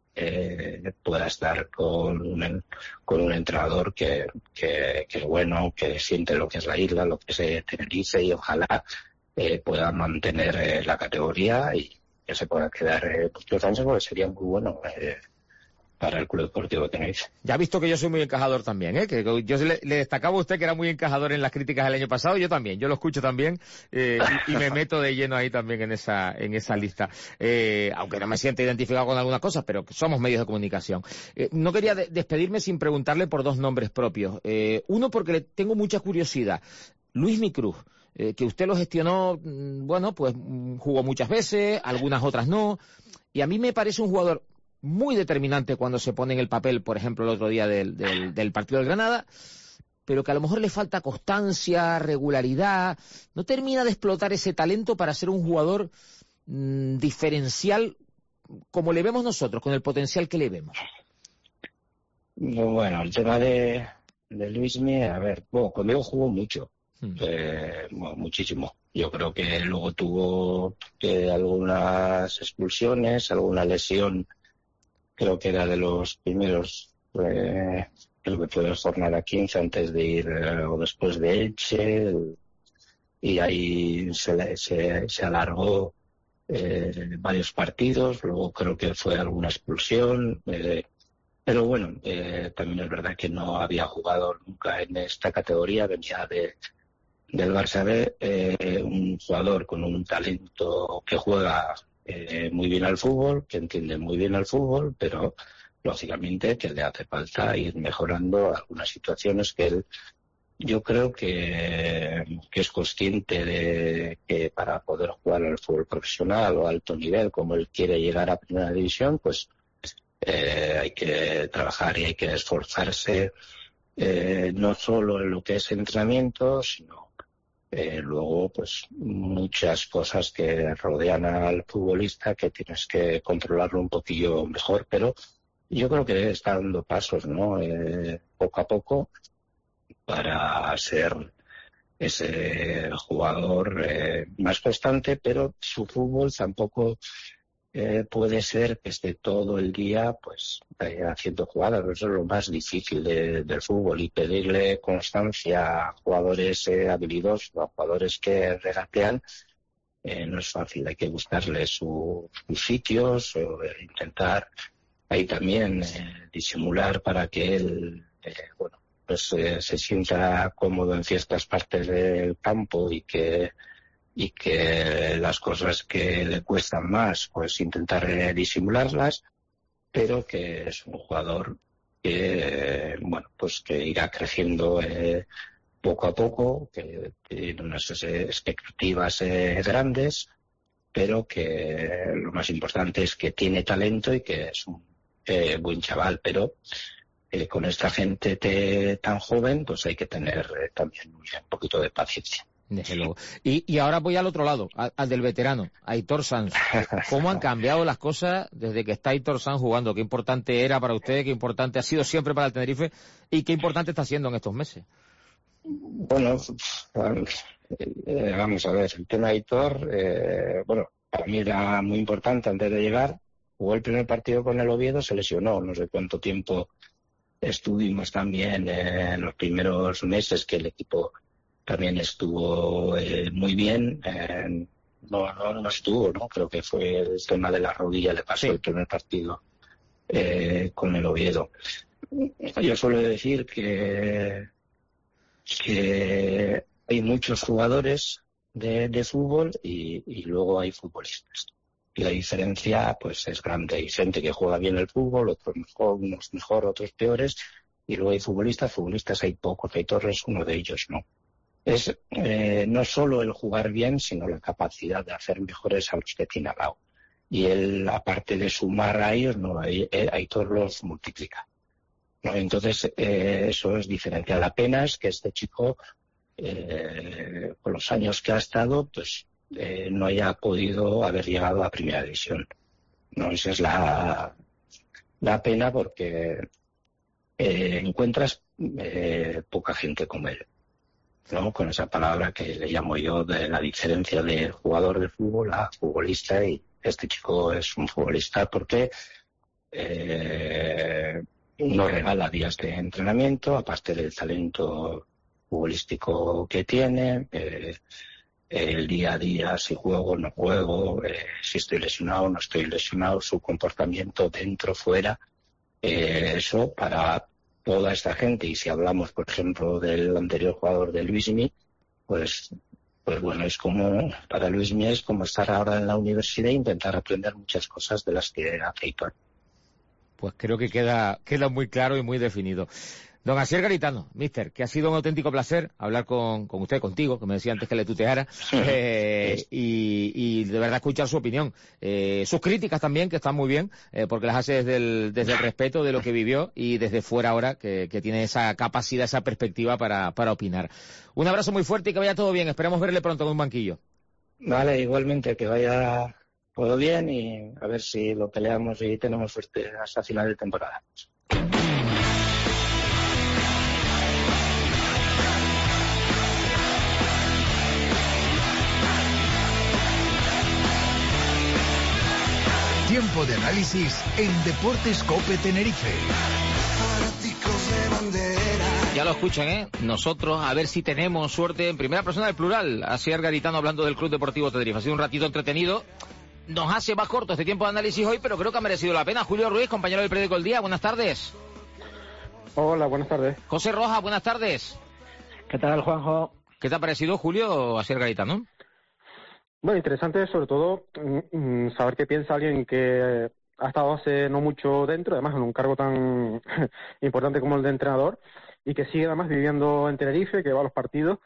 eh, pueda estar con un, con un entrenador que, que, que es bueno, que siente lo que es la isla, lo que es Tenerife, y ojalá eh, pueda mantener eh, la categoría y que se pueda quedar eh, muchos años, porque sería muy bueno eh, para el Club Deportivo Tenerife. Ya ha visto que yo soy muy encajador también, ¿eh? Que yo le, le destacaba a usted que era muy encajador en las críticas del año pasado. Yo también, yo lo escucho también eh, y, y me meto de lleno ahí también en esa en esa lista. Eh, aunque no me siento identificado con algunas cosas, pero somos medios de comunicación. Eh, no quería de, despedirme sin preguntarle por dos nombres propios. Eh, uno, porque le tengo mucha curiosidad. Luismi Cruz. Eh, que usted lo gestionó, bueno, pues jugó muchas veces, algunas otras no, y a mí me parece un jugador muy determinante cuando se pone en el papel, por ejemplo, el otro día del, del, del partido del Granada, pero que a lo mejor le falta constancia, regularidad, no termina de explotar ese talento para ser un jugador mmm, diferencial como le vemos nosotros, con el potencial que le vemos. Bueno, el tema de, de Luismi, a ver, bueno, conmigo jugó mucho. Eh, bueno, muchísimo. Yo creo que luego tuvo eh, algunas expulsiones, alguna lesión, creo que era de los primeros, eh, creo que fue de la jornada quince antes de ir eh, o después de Elche, y ahí se, se, se alargó eh, varios partidos. Luego creo que fue alguna expulsión, eh, pero bueno, eh, también es verdad que no había jugado nunca en esta categoría, venía de del Barça B, eh, un jugador con un talento que juega eh, muy bien al fútbol, que entiende muy bien al fútbol, pero lógicamente que le hace falta ir mejorando algunas situaciones que él, yo creo que, que es consciente de que para poder jugar al fútbol profesional o a alto nivel, como él quiere llegar a primera división, pues eh, hay que trabajar y hay que esforzarse, eh, no solo en lo que es entrenamiento, sino Eh, luego, pues, muchas cosas que rodean al futbolista que tienes que controlarlo un poquillo mejor, pero yo creo que está dando pasos, ¿no? Eh, poco a poco para ser ese jugador eh, más constante, pero su fútbol tampoco eh, puede ser que esté todo el día pues eh, haciendo jugadas. Eso es lo más difícil de, del fútbol, y pedirle constancia a jugadores eh, habilidosos, a jugadores que regatean, eh, no es fácil. Hay que buscarle su, sus sitios, o eh, intentar ahí también eh, disimular para que él eh, bueno pues eh, se sienta cómodo en ciertas partes del campo, y que y que las cosas que le cuestan más, pues intentar eh, disimularlas, pero que es un jugador que, eh, bueno, pues que irá creciendo eh, poco a poco, que tiene unas eh, expectativas eh, grandes, pero que lo más importante es que tiene talento y que es un eh, buen chaval, pero eh, con esta gente te, tan joven, pues hay que tener eh, también un poquito de paciencia. Desde luego. Y, y ahora voy al otro lado, al, al del veterano, Aitor Sanz. ¿Cómo han cambiado las cosas desde que está Aitor Sanz jugando? ¿Qué importante era para usted? ¿Qué importante ha sido siempre para el Tenerife? ¿Y qué importante está siendo en estos meses? Bueno, eh, vamos a ver, el tema de Aitor, eh, bueno, para mí era muy importante antes de llegar. Jugó el primer partido con el Oviedo, se lesionó, no sé cuánto tiempo estuvimos también eh, en los primeros meses, que el equipo también estuvo eh, muy bien, eh, no, no, no estuvo, ¿no? Creo que fue el tema de la rodilla, le pasó sí. el primer partido eh, con el Oviedo. Yo suelo decir que, que hay muchos jugadores de, de fútbol y, y luego hay futbolistas. Y la diferencia pues es grande. Hay gente que juega bien el fútbol, otros mejor, unos mejor, otros peores. Y luego hay futbolistas, futbolistas hay pocos. Hay Torres, uno de ellos, ¿no? Es eh, no solo el jugar bien, sino la capacidad de hacer mejores a los que tiene al lado. Y él, aparte de sumar a ellos, no, hay, hay todos los multiplica. ¿No? Entonces, eh, eso es diferencial. La pena es que este chico, eh, con los años que ha estado, pues eh, no haya podido haber llegado a Primera División. ¿No? Esa es la, la pena porque eh, encuentras eh, poca gente como él. ¿No? Con esa palabra que le llamo yo de la diferencia de jugador de fútbol a futbolista, y este chico es un futbolista porque eh, nos regala días de entrenamiento, aparte del talento futbolístico que tiene, eh, el día a día, si juego, no juego, eh, si estoy lesionado, no estoy lesionado, su comportamiento dentro, fuera, eh, eso para toda esta gente. Y si hablamos, por ejemplo, del anterior jugador de Luismi, pues, pues bueno, es como, para Luismi es como estar ahora en la universidad e intentar aprender muchas cosas de las que hace Aitor. Pues creo que queda, queda muy claro y muy definido. Don Asier Garitano, mister, que ha sido un auténtico placer hablar con, con usted, contigo, que me decía antes que le tuteara, eh, y, y de verdad escuchar su opinión. Eh, sus críticas también, que están muy bien, eh, porque las hace desde el, desde el respeto de lo que vivió y desde fuera ahora, que, que tiene esa capacidad, esa perspectiva para, para opinar. Un abrazo muy fuerte y que vaya todo bien. Esperemos verle pronto en un banquillo. Vale, igualmente, que vaya todo bien y a ver si lo peleamos y tenemos suerte hasta final de temporada. Tiempo de análisis en Deportes COPE Tenerife. Ya lo escuchan, ¿eh? Nosotros, a ver si tenemos suerte en primera persona del plural. Asier Garitano hablando del Club Deportivo Tenerife. Ha sido un ratito entretenido. Nos hace más corto este tiempo de análisis hoy, pero creo que ha merecido la pena. Julio Ruiz, compañero del periódico El Día, buenas tardes. Hola, buenas tardes. José Rojas, buenas tardes. ¿Qué tal, Juanjo? ¿Qué te ha parecido, Julio, Asier Garitano? Bueno, interesante sobre todo mm, saber qué piensa alguien que ha estado hace no mucho dentro, además en un cargo tan importante como el de entrenador, y que sigue además viviendo en Tenerife, que va a los partidos,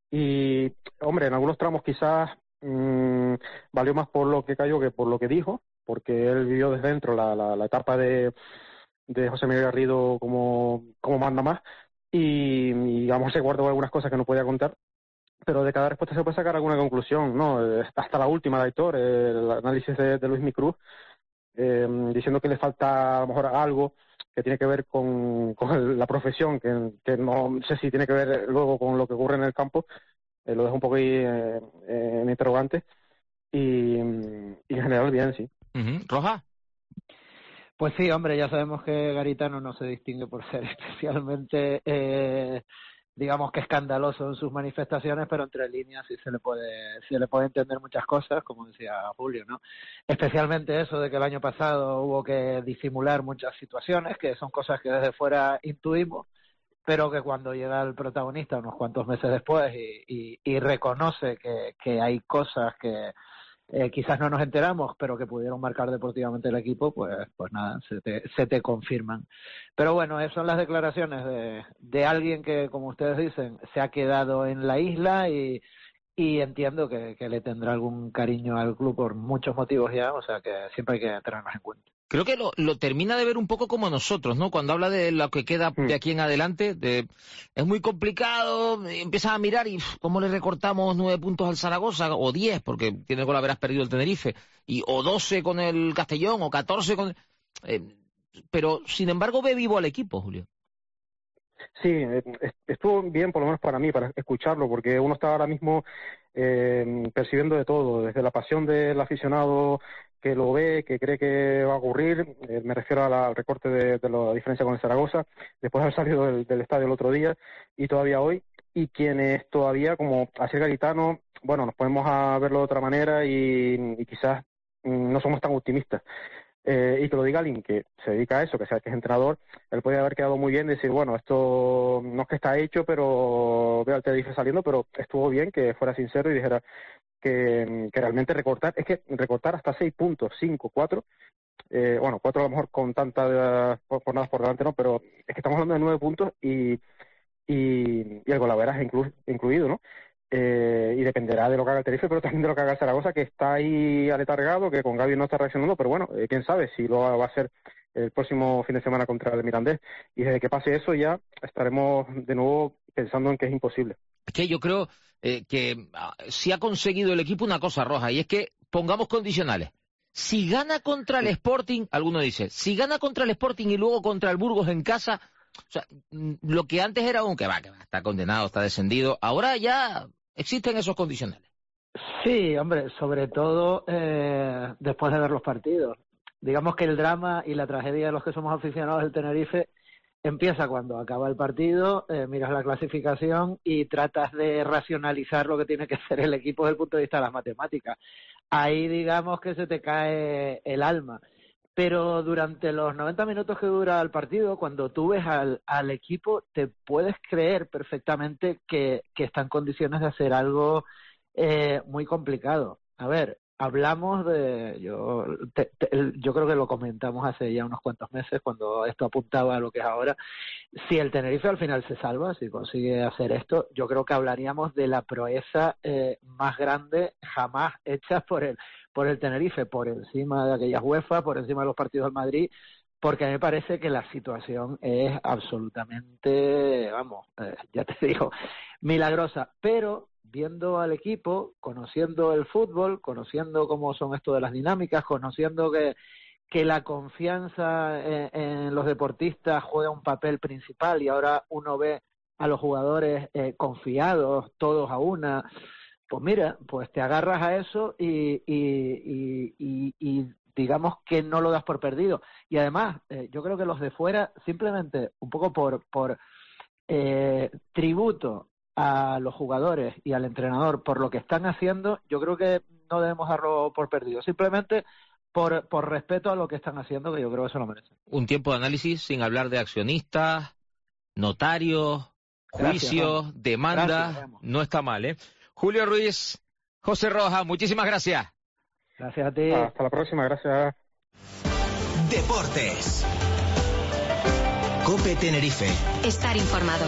y, hombre, en algunos tramos quizás mmm, valió más por lo que cayó que por lo que dijo, porque él vivió desde dentro la, la, la etapa de, de José Miguel Garrido como, como manda más, y, y a lo mejor se guardó algunas cosas que no podía contar, pero de cada respuesta se puede sacar alguna conclusión, ¿no? Hasta la última de Aitor, el análisis de, de Luismi Cruz, eh, diciendo que le falta a lo mejor algo que tiene que ver con, con el, la profesión, que, que no sé si tiene que ver luego con lo que ocurre en el campo, eh, lo dejo un poco ahí eh, eh, en interrogante, y, y en general bien, sí. Uh-huh. ¿Roja? Pues sí, hombre, ya sabemos que Garitano no se distingue por ser especialmente... Eh, digamos que escandaloso en sus manifestaciones, pero entre líneas sí se le puede se le puede entender muchas cosas, como decía Julio, ¿no? Especialmente eso de que el año pasado hubo que disimular muchas situaciones, que son cosas que desde fuera intuimos, pero que cuando llega el protagonista unos cuantos meses después y, y, y reconoce que, que hay cosas que eh, quizás no nos enteramos, pero que pudieron marcar deportivamente el equipo, pues pues nada, se te, se te confirman. Pero bueno, esas son las declaraciones de, de alguien que, como ustedes dicen, se ha quedado en la isla y, y entiendo que, que le tendrá algún cariño al club por muchos motivos ya, o sea que siempre hay que tenernos en cuenta. Creo que lo, lo termina de ver un poco como nosotros, ¿no? Cuando habla de lo que queda de aquí en adelante, de, es muy complicado, empiezas a mirar y uf, cómo le recortamos nueve puntos al Zaragoza, o diez, porque tiene con haberás perdido el Tenerife, y o doce con el Castellón, o catorce con... Eh, pero, sin embargo, ve vivo al equipo, Julio. Sí, estuvo bien, por lo menos para mí, para escucharlo, porque uno está ahora mismo eh, percibiendo de todo, desde la pasión del aficionado que lo ve, que cree que va a ocurrir, eh, me refiero a la, al recorte de, de la diferencia con el Zaragoza, después de haber salido del, del estadio el otro día y todavía hoy, y quienes todavía, como Asier Garitano, bueno, nos podemos a verlo de otra manera y, y quizás no somos tan optimistas. Eh, y que lo diga alguien que se dedica a eso, que sea que es entrenador, él puede haber quedado muy bien, decir, bueno, esto no es que está hecho, pero veo al Tenerife saliendo, pero estuvo bien que fuera sincero y dijera que, que realmente recortar, es que recortar hasta seis puntos, cinco, cuatro, eh, bueno, cuatro a lo mejor con tantas jornadas por delante, no, pero es que estamos hablando de nueve puntos y, y, y el golaveraje inclu, incluido, ¿no? Eh, y dependerá de lo que haga el Tenerife, pero también de lo que haga el Zaragoza, que está ahí aletargado, que con Gavi no está reaccionando, pero bueno, eh, quién sabe si lo va a hacer el próximo fin de semana contra el Mirandés. Y desde que pase eso ya estaremos de nuevo pensando en que es imposible. Es que yo creo eh, que si ha conseguido el equipo una cosa, Roja, y es que pongamos condicionales. Si gana contra el Sporting, alguno dice, si gana contra el Sporting y luego contra el Burgos en casa, o sea, lo que antes era un que va, que va, está condenado, está descendido, ahora ya existen esos condicionales. Sí, hombre, sobre todo eh, después de ver los partidos. Digamos que el drama y la tragedia de los que somos aficionados del Tenerife empieza cuando acaba el partido, eh, miras la clasificación y tratas de racionalizar lo que tiene que hacer el equipo desde el punto de vista de las matemáticas. Ahí digamos que se te cae el alma. Pero durante los noventa minutos que dura el partido, cuando tú ves al, al equipo, te puedes creer perfectamente que, que está en condiciones de hacer algo eh, muy complicado. A ver, hablamos de... Yo, te, te, yo creo que lo comentamos hace ya unos cuantos meses, cuando esto apuntaba a lo que es ahora. Si el Tenerife al final se salva, si consigue hacer esto, yo creo que hablaríamos de la proeza eh, más grande jamás hecha por él. por el Tenerife, por encima de aquellas UEFA, por encima de los partidos del Madrid, porque a mí me parece que la situación es absolutamente, vamos, eh, ya te digo, milagrosa. Pero viendo al equipo, conociendo el fútbol, conociendo cómo son esto de las dinámicas, conociendo que, que la confianza en, en los deportistas juega un papel principal y ahora uno ve a los jugadores eh, confiados, todos a una... Pues mira, pues te agarras a eso y, y, y, y, y digamos que no lo das por perdido. Y además, eh, yo creo que los de fuera, simplemente un poco por, por eh, tributo a los jugadores y al entrenador por lo que están haciendo, yo creo que no debemos darlo por perdido. Simplemente por, por respeto a lo que están haciendo, que yo creo que se lo merecen. Un tiempo de análisis sin hablar de accionistas, notarios, juicios, Gracias, demandas. Gracias, no está mal, ¿eh? Julio Ruiz, José Roja, muchísimas gracias. Gracias a ti. Hasta la próxima, gracias. Deportes. COPE Tenerife. Estar informado.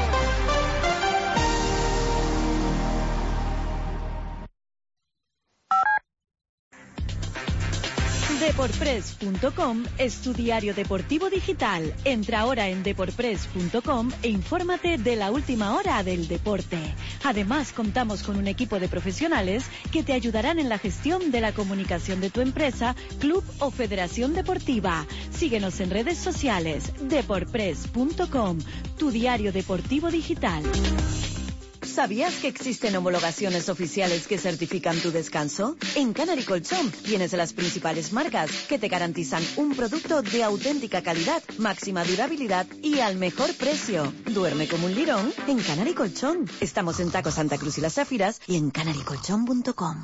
Deporpress punto com es tu diario deportivo digital. Entra ahora en Deporpress punto com e infórmate de la última hora del deporte. Además, contamos con un equipo de profesionales que te ayudarán en la gestión de la comunicación de tu empresa, club o federación deportiva. Síguenos en redes sociales. Deporpress punto com, tu diario deportivo digital. ¿Sabías que existen homologaciones oficiales que certifican tu descanso? En Canary Colchón tienes las principales marcas que te garantizan un producto de auténtica calidad, máxima durabilidad y al mejor precio. Duerme como un lirón en Canary Colchón. Estamos en Taco Santa Cruz y Las Zafiras y en canary colchón punto com.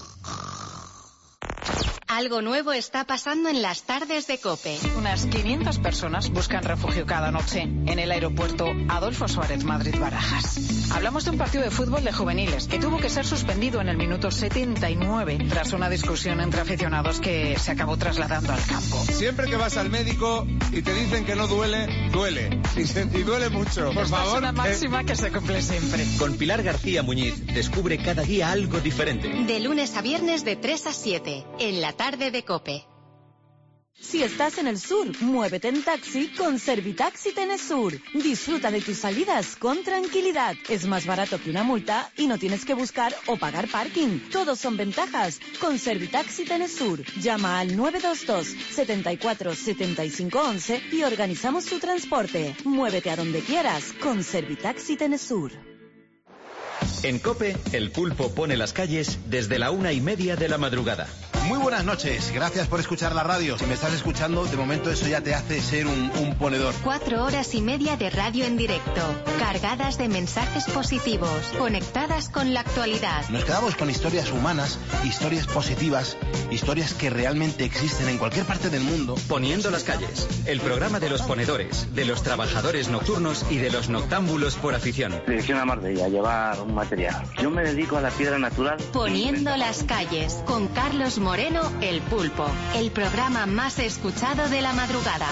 Algo nuevo está pasando en las tardes de COPE. Unas quinientas personas buscan refugio cada noche en el aeropuerto Adolfo Suárez Madrid-Barajas. Hablamos de un partido de fútbol de juveniles que tuvo que ser suspendido en el minuto setenta y nueve tras una discusión entre aficionados que se acabó trasladando al campo. Siempre que vas al médico y te dicen que no duele, duele. Y, se, y duele mucho. Por Esta favor. Es una máxima eh... que se cumple siempre. Con Pilar García Muñiz descubre cada día algo diferente. De lunes a viernes de tres a siete en la tarde de COPE. Si estás en el sur, muévete en taxi con Servitaxi Tenesur. Disfruta de tus salidas con tranquilidad. Es más barato que una multa y no tienes que buscar o pagar parking. Todos son ventajas con Servitaxi Tenesur. Llama al nueve dos dos, setenta y cuatro, setenta y cinco once y organizamos tu transporte. Muévete a donde quieras con Servitaxi Tenesur. En COPE, el pulpo pone las calles desde la una y media de la madrugada. Muy buenas noches, gracias por escuchar la radio. Si me estás escuchando, de momento eso ya te hace ser un, un ponedor. Cuatro horas y media de radio en directo, cargadas de mensajes positivos, conectadas con la actualidad. Nos quedamos con historias humanas, historias positivas, historias que realmente existen en cualquier parte del mundo. Poniendo las calles, el programa de los ponedores, de los trabajadores nocturnos y de los noctámbulos por afición. Dirección a Marbella, llevar un material. Yo me dedico a la piedra natural. Poniendo las calles, con Carlos Moreno, El Pulpo, el programa más escuchado de la madrugada.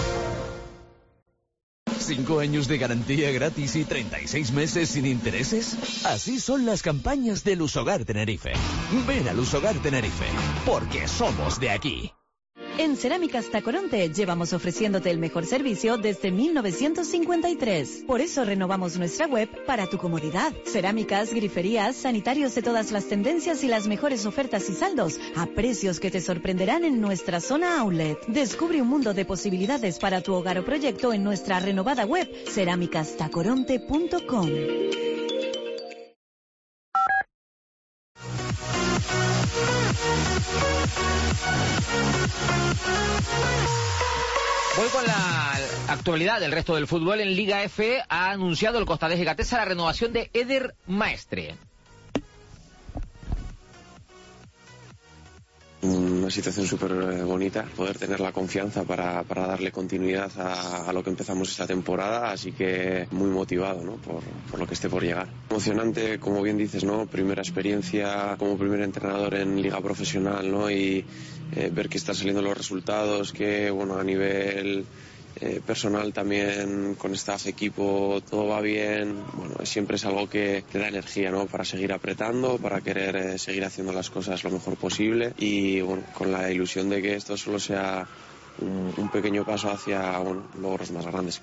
¿Cinco años de garantía gratis y treinta y seis meses sin intereses? Así son las campañas de Lusogar Tenerife. Ven a Lusogar Tenerife, porque somos de aquí. En Cerámicas Tacoronte llevamos ofreciéndote el mejor servicio desde mil novecientos cincuenta y tres. Por eso renovamos nuestra web para tu comodidad. Cerámicas, griferías, sanitarios de todas las tendencias y las mejores ofertas y saldos a precios que te sorprenderán en nuestra zona outlet. Descubre un mundo de posibilidades para tu hogar o proyecto en nuestra renovada web cerámicas tacoronte punto com. Voy con la actualidad del resto del fútbol. En Liga F ha anunciado el Costadés Gatesa la renovación de Eder Maestre. Una situación súper bonita, poder tener la confianza para, para darle continuidad a, a lo que empezamos esta temporada, así que muy motivado, ¿no? por, por lo que esté por llegar. Emocionante, como bien dices, ¿no? Primera experiencia como primer entrenador en liga profesional, ¿no? Y eh, ver que están saliendo los resultados, que bueno, a nivel Eh, personal también, con staff, equipo, todo va bien. Bueno, siempre es algo que te da energía, ¿no? Para seguir apretando, para querer eh, seguir haciendo las cosas lo mejor posible y bueno, con la ilusión de que esto solo sea un, un pequeño paso hacia bueno, logros más grandes.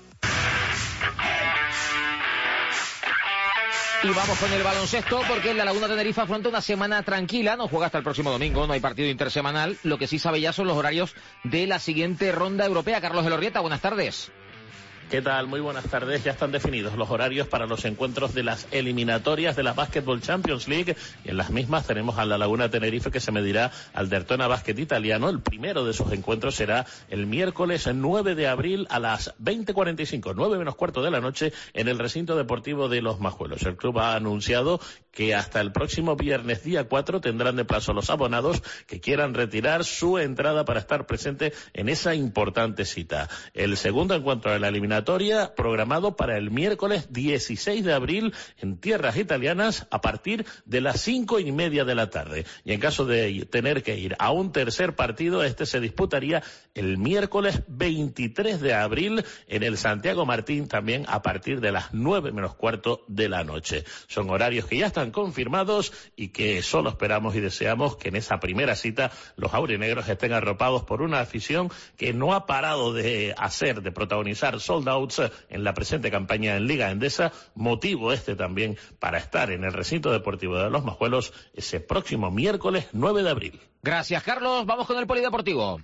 Y vamos con el baloncesto porque la Laguna Tenerife afronta una semana tranquila, no juega hasta el próximo domingo, no hay partido intersemanal. Lo que sí sabe ya son los horarios de la siguiente ronda europea. Carlos de Lorrieta, buenas tardes. ¿Qué tal? Muy buenas tardes. Ya están definidos los horarios para los encuentros de las eliminatorias de la Basketball Champions League y en las mismas tenemos a la Laguna Tenerife que se medirá al Dertona Basket Italiano. El primero de esos encuentros será el miércoles nueve de abril a las veinte cuarenta y cinco, nueve menos cuarto de la noche en el recinto deportivo de Los Majuelos. El club ha anunciado que hasta el próximo viernes día cuatro tendrán de plazo los abonados que quieran retirar su entrada para estar presente en esa importante cita. El segundo encuentro de la eliminatoria programado para el miércoles dieciséis de abril en tierras italianas a partir de las cinco y media de la tarde. Y en caso de tener que ir a un tercer partido, este se disputaría el miércoles veintitrés de abril en el Santiago Martín, también a partir de las nueve menos cuarto de la noche. Son horarios que ya están confirmados y que solo esperamos y deseamos que en esa primera cita los aurinegros estén arropados por una afición que no ha parado de hacer, de protagonizar sold outs en la presente campaña en Liga Endesa, motivo este también para estar en el recinto deportivo de Los Majuelos ese próximo miércoles nueve de abril. Gracias, Carlos. Vamos con el polideportivo.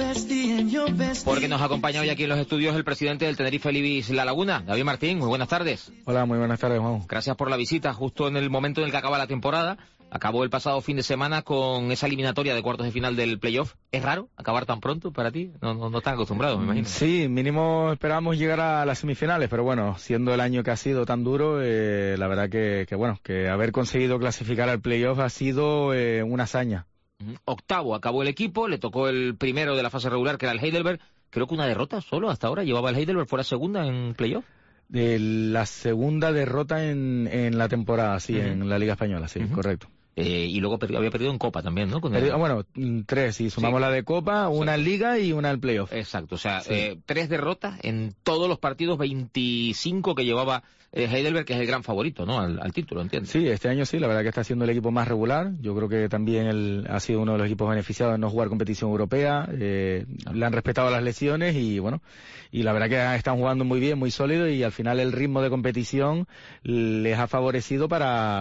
Porque nos acompaña hoy aquí en los estudios el presidente del Tenerife Libis La Laguna, David Martín. Muy buenas tardes. Hola, muy buenas tardes, Juan. Gracias por la visita justo en el momento en el que acaba la temporada. Acabó el pasado fin de semana con esa eliminatoria de cuartos de final del playoff. ¿Es raro acabar tan pronto para ti? No, no, no están acostumbrados, me imagino. Sí, mínimo esperábamos llegar a las semifinales, pero bueno, siendo el año que ha sido tan duro, eh, la verdad que, que bueno, que haber conseguido clasificar al playoff ha sido eh, una hazaña. Octavo acabó el equipo, le tocó el primero de la fase regular, que era el Heidelberg. Creo que una derrota solo hasta ahora llevaba el Heidelberg, fue la segunda en playoff. De la segunda derrota en, en la temporada, sí, uh-huh. en la Liga Española, sí, uh-huh. correcto. Eh, y luego perdió, había perdido en Copa también, ¿no? Con el... Perdió, bueno, tres, si sumamos sí. la de Copa, una sí. en Liga y una en playoff. Exacto, o sea, sí. eh, tres derrotas en todos los partidos, veinticinco que llevaba eh, Heidelberg, que es el gran favorito, ¿no? Al, al título, ¿entiendes? Sí, este año sí, la verdad que está siendo el equipo más regular. Yo creo que también él ha sido uno de los equipos beneficiados en no jugar competición europea. Eh, le han respetado las lesiones y, bueno, y la verdad que están jugando muy bien, muy sólido y al final el ritmo de competición les ha favorecido para...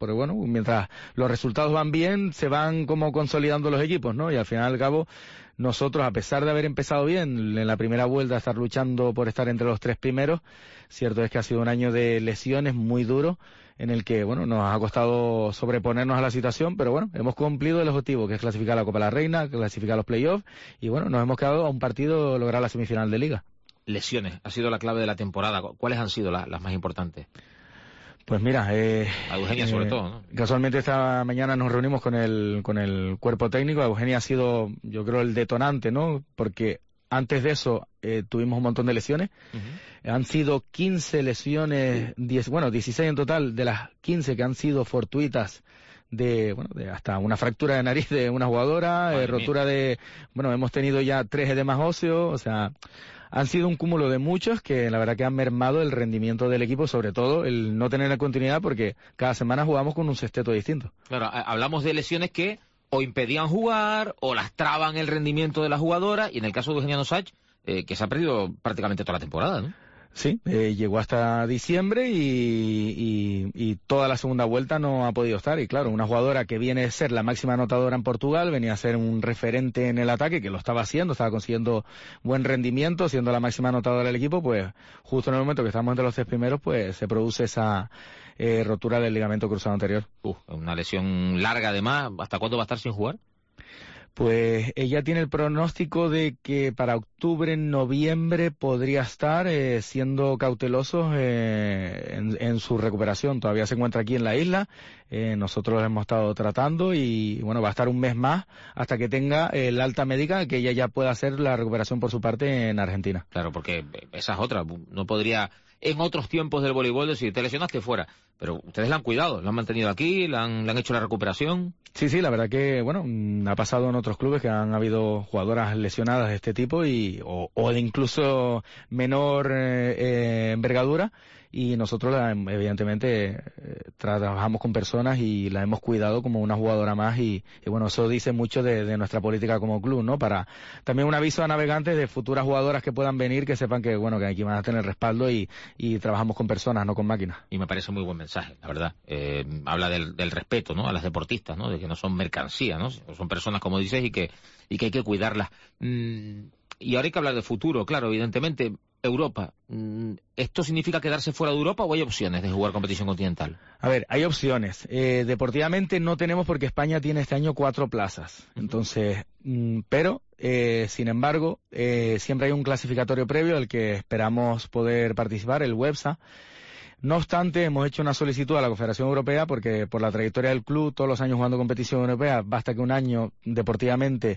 porque bueno, mientras los resultados van bien, se van como consolidando los equipos, ¿no? Y al final y al cabo, nosotros, a pesar de haber empezado bien en la primera vuelta, estar luchando por estar entre los tres primeros, cierto es que ha sido un año de lesiones muy duro, en el que, bueno, nos ha costado sobreponernos a la situación, pero bueno, hemos cumplido el objetivo, que es clasificar a la Copa de la Reina, clasificar a los playoffs, y bueno, nos hemos quedado a un partido lograr la semifinal de Liga. Lesiones, ha sido la clave de la temporada. ¿Cuáles han sido las, las más importantes? Pues mira, eh, a Eugenia sobre eh, todo, ¿no? Casualmente esta mañana nos reunimos con el con el cuerpo técnico. Eugenia ha sido, yo creo, el detonante, ¿no? Porque antes de eso eh, tuvimos un montón de lesiones. Uh-huh. Han sido quince lesiones, diez, bueno, dieciséis en total, de las quince que han sido fortuitas, de, bueno, de hasta una fractura de nariz de una jugadora, eh, rotura de, bueno, hemos tenido ya tres edemas óseos, o sea, han sido un cúmulo de muchos que la verdad que han mermado el rendimiento del equipo, sobre todo el no tener la continuidad, porque cada semana jugamos con un sexteto distinto. Claro, hablamos de lesiones que o impedían jugar o lastraban el rendimiento de la jugadora, y en el caso de Eugenia Nosach, eh, que se ha perdido prácticamente toda la temporada, ¿no? Sí, eh, llegó hasta diciembre y, y, y toda la segunda vuelta no ha podido estar. Y claro, una jugadora que viene a ser la máxima anotadora en Portugal, venía a ser un referente en el ataque, que lo estaba haciendo, estaba consiguiendo buen rendimiento, siendo la máxima anotadora del equipo, pues justo en el momento que estamos entre los tres primeros, pues se produce esa eh, rotura del ligamento cruzado anterior. Uf, una lesión larga además. ¿Hasta cuándo va a estar sin jugar? Pues ella tiene el pronóstico de que para octubre, noviembre podría estar, eh, siendo cautelosos eh, en, en su recuperación. Todavía se encuentra aquí en la isla, eh, nosotros la hemos estado tratando y bueno, va a estar un mes más hasta que tenga el alta médica, que ella ya pueda hacer la recuperación por su parte en Argentina. Claro, porque esa es otra, no podría en otros tiempos del voleibol decir, te lesionaste fuera, pero ustedes la han cuidado, la han mantenido aquí, la han, le han hecho la recuperación. Sí, sí, la verdad que, bueno, ha pasado en otros clubes que han habido jugadoras lesionadas de este tipo y o, o de incluso menor eh, eh, envergadura, y nosotros la, evidentemente eh, trabajamos con personas y la hemos cuidado como una jugadora más, y, y bueno, eso dice mucho de, de nuestra política como club, ¿no? Para también un aviso a navegantes de futuras jugadoras que puedan venir, que sepan que, bueno, que aquí van a tener respaldo y, y trabajamos con personas, no con máquinas. Y me parece muy buen mensaje, la verdad. Eh, habla del, del respeto, ¿no? A las deportistas, ¿no? De que no son mercancía, ¿no? Son personas, como dices, y que, y que hay que cuidarlas. Mm, y ahora hay que hablar de futuro, claro, evidentemente. Europa, ¿esto significa quedarse fuera de Europa o hay opciones de jugar competición continental? A ver, hay opciones. Eh, deportivamente no tenemos, porque España tiene este año cuatro plazas. Entonces, mm, pero, eh, sin embargo, eh, siempre hay un clasificatorio previo al que esperamos poder participar, el WEBSA. No obstante, hemos hecho una solicitud a la Confederación Europea porque por la trayectoria del club, todos los años jugando competición europea, basta que un año deportivamente,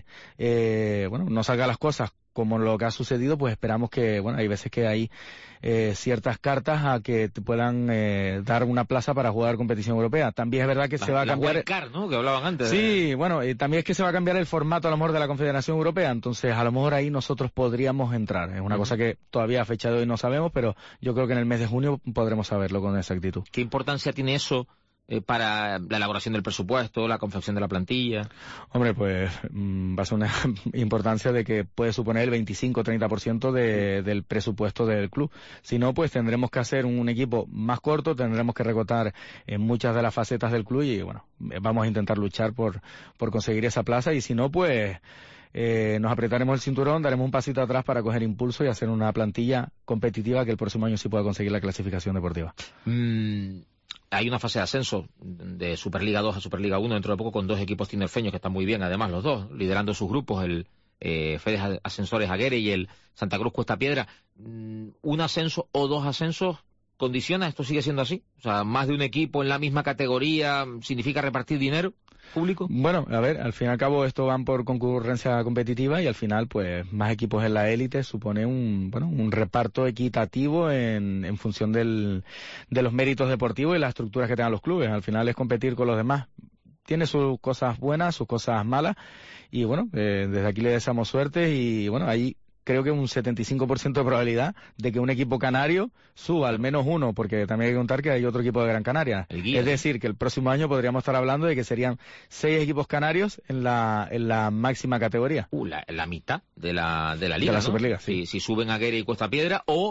eh, bueno, no salga las cosas como lo que ha sucedido, pues esperamos que, bueno, hay veces que hay eh, ciertas cartas a que te puedan eh, dar una plaza para jugar competición europea. También es verdad que la, se va a la cambiar... Wildcard, ¿no? Que hablaban antes. Sí, de... bueno, y también es que se va a cambiar el formato a lo mejor de la Confederación Europea, entonces a lo mejor ahí nosotros podríamos entrar. Es una uh-huh. cosa que todavía a fecha de hoy no sabemos, pero yo creo que en el mes de junio podremos saberlo con exactitud. ¿Qué importancia tiene eso eh, para la elaboración del presupuesto, la confección de la plantilla? Hombre, pues mmm, va a ser una importancia de que puede suponer el veinticinco a treinta por ciento de, del presupuesto del club. Si no, pues tendremos que hacer un equipo más corto, tendremos que recortar en muchas de las facetas del club y bueno, vamos a intentar luchar por, por conseguir esa plaza, y si no, pues eh, nos apretaremos el cinturón, daremos un pasito atrás para coger impulso y hacer una plantilla competitiva que el próximo año sí pueda conseguir la clasificación deportiva. Mm. Hay una fase de ascenso de Superliga dos a Superliga uno dentro de poco, con dos equipos tinerfeños que están muy bien, además los dos, liderando sus grupos, el eh, Fedes Ascensores Aguere y el Santa Cruz Cuesta Piedra. ¿Un ascenso o dos ascensos condiciona? ¿Esto sigue siendo así? O sea, más de un equipo en la misma categoría significa repartir dinero público. Bueno, a ver, al fin y al cabo esto van por concurrencia competitiva y al final pues más equipos en la élite supone un bueno un reparto equitativo en, en función del, de los méritos deportivos y las estructuras que tengan los clubes. Al final es competir con los demás. Tiene sus cosas buenas, sus cosas malas y bueno, eh, desde aquí le deseamos suerte y bueno, ahí creo que un setenta y cinco por ciento de probabilidad de que un equipo canario suba al menos uno, porque también hay que contar que hay otro equipo de Gran Canaria. Es decir, que el próximo año podríamos estar hablando de que serían seis equipos canarios en la en la máxima categoría. Uh, la, la mitad de la de la liga, de la ¿no? Superliga, sí. Si, si suben Aguere y Cuesta Piedra, o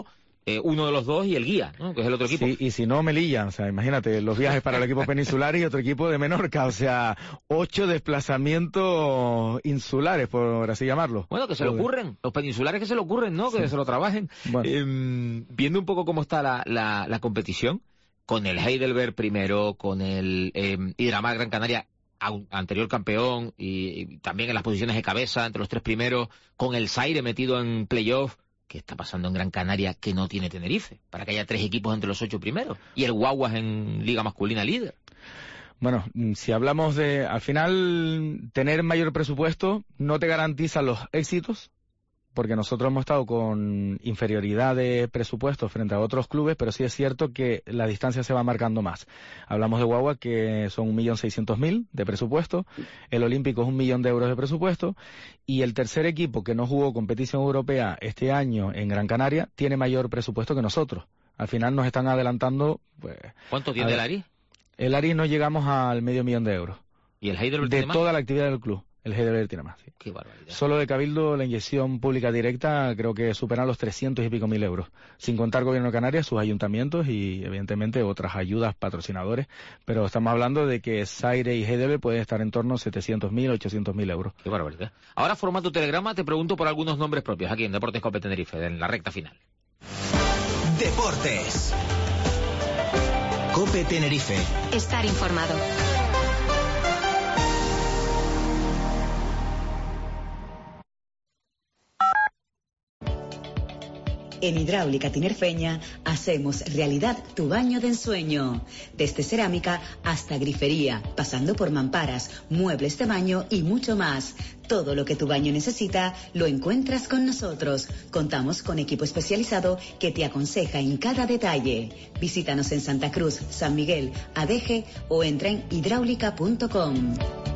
eh, uno de los dos y el guía, ¿no? Que es el otro equipo. Sí, y si no, Melilla, o sea, imagínate, los viajes para el equipo peninsular y otro equipo de Menorca, o sea, ocho desplazamientos insulares, por así llamarlo. Bueno, que se le ocurren, los peninsulares que se le ocurren, ¿no? Que sí. se lo trabajen. Bueno. Eh, viendo un poco cómo está la, la, la competición, con el Heidelberg primero, con el eh, Hidramar Gran Canaria, anterior campeón, y, y también en las posiciones de cabeza, entre los tres primeros, con el Zaire metido en playoff. ¿Qué está pasando en Gran Canaria que no tiene Tenerife? Para que haya tres equipos entre los ocho primeros. Y el Guaguas en Liga Masculina líder. Bueno, si hablamos de... Al final, tener mayor presupuesto no te garantiza los éxitos, porque nosotros hemos estado con inferioridad de presupuesto frente a otros clubes, pero sí es cierto que la distancia se va marcando más. Hablamos de Guagua, que son un millón seiscientos mil de presupuesto, el Olímpico es un millón de euros de presupuesto, y el tercer equipo que no jugó competición europea este año en Gran Canaria tiene mayor presupuesto que nosotros. Al final nos están adelantando... Pues, ¿cuánto tiene el Ari? El Ari no llegamos al medio millón de euros. ¿Y el Heidelberg de tiene más? Toda la actividad del club. El Heidelberg tiene más, sí. Qué barbaridad. Solo de Cabildo, la inyección pública directa creo que supera los trescientos y pico mil euros. Sin contar Gobierno de Canarias, sus ayuntamientos y evidentemente otras ayudas, patrocinadores. Pero estamos hablando de que Zaire y Heidelberg pueden estar en torno a setecientos mil, ochocientos mil euros. Qué barbaridad. Ahora, formato telegrama, te pregunto por algunos nombres propios aquí en Deportes Cope Tenerife, en la recta final. Deportes. Cope Tenerife. Estar informado. En Hidráulica Tinerfeña hacemos realidad tu baño de ensueño. Desde cerámica hasta grifería, pasando por mamparas, muebles de baño y mucho más. Todo lo que tu baño necesita lo encuentras con nosotros. Contamos con equipo especializado que te aconseja en cada detalle. Visítanos en Santa Cruz, San Miguel, Adeje o entra en hidráulica punto com.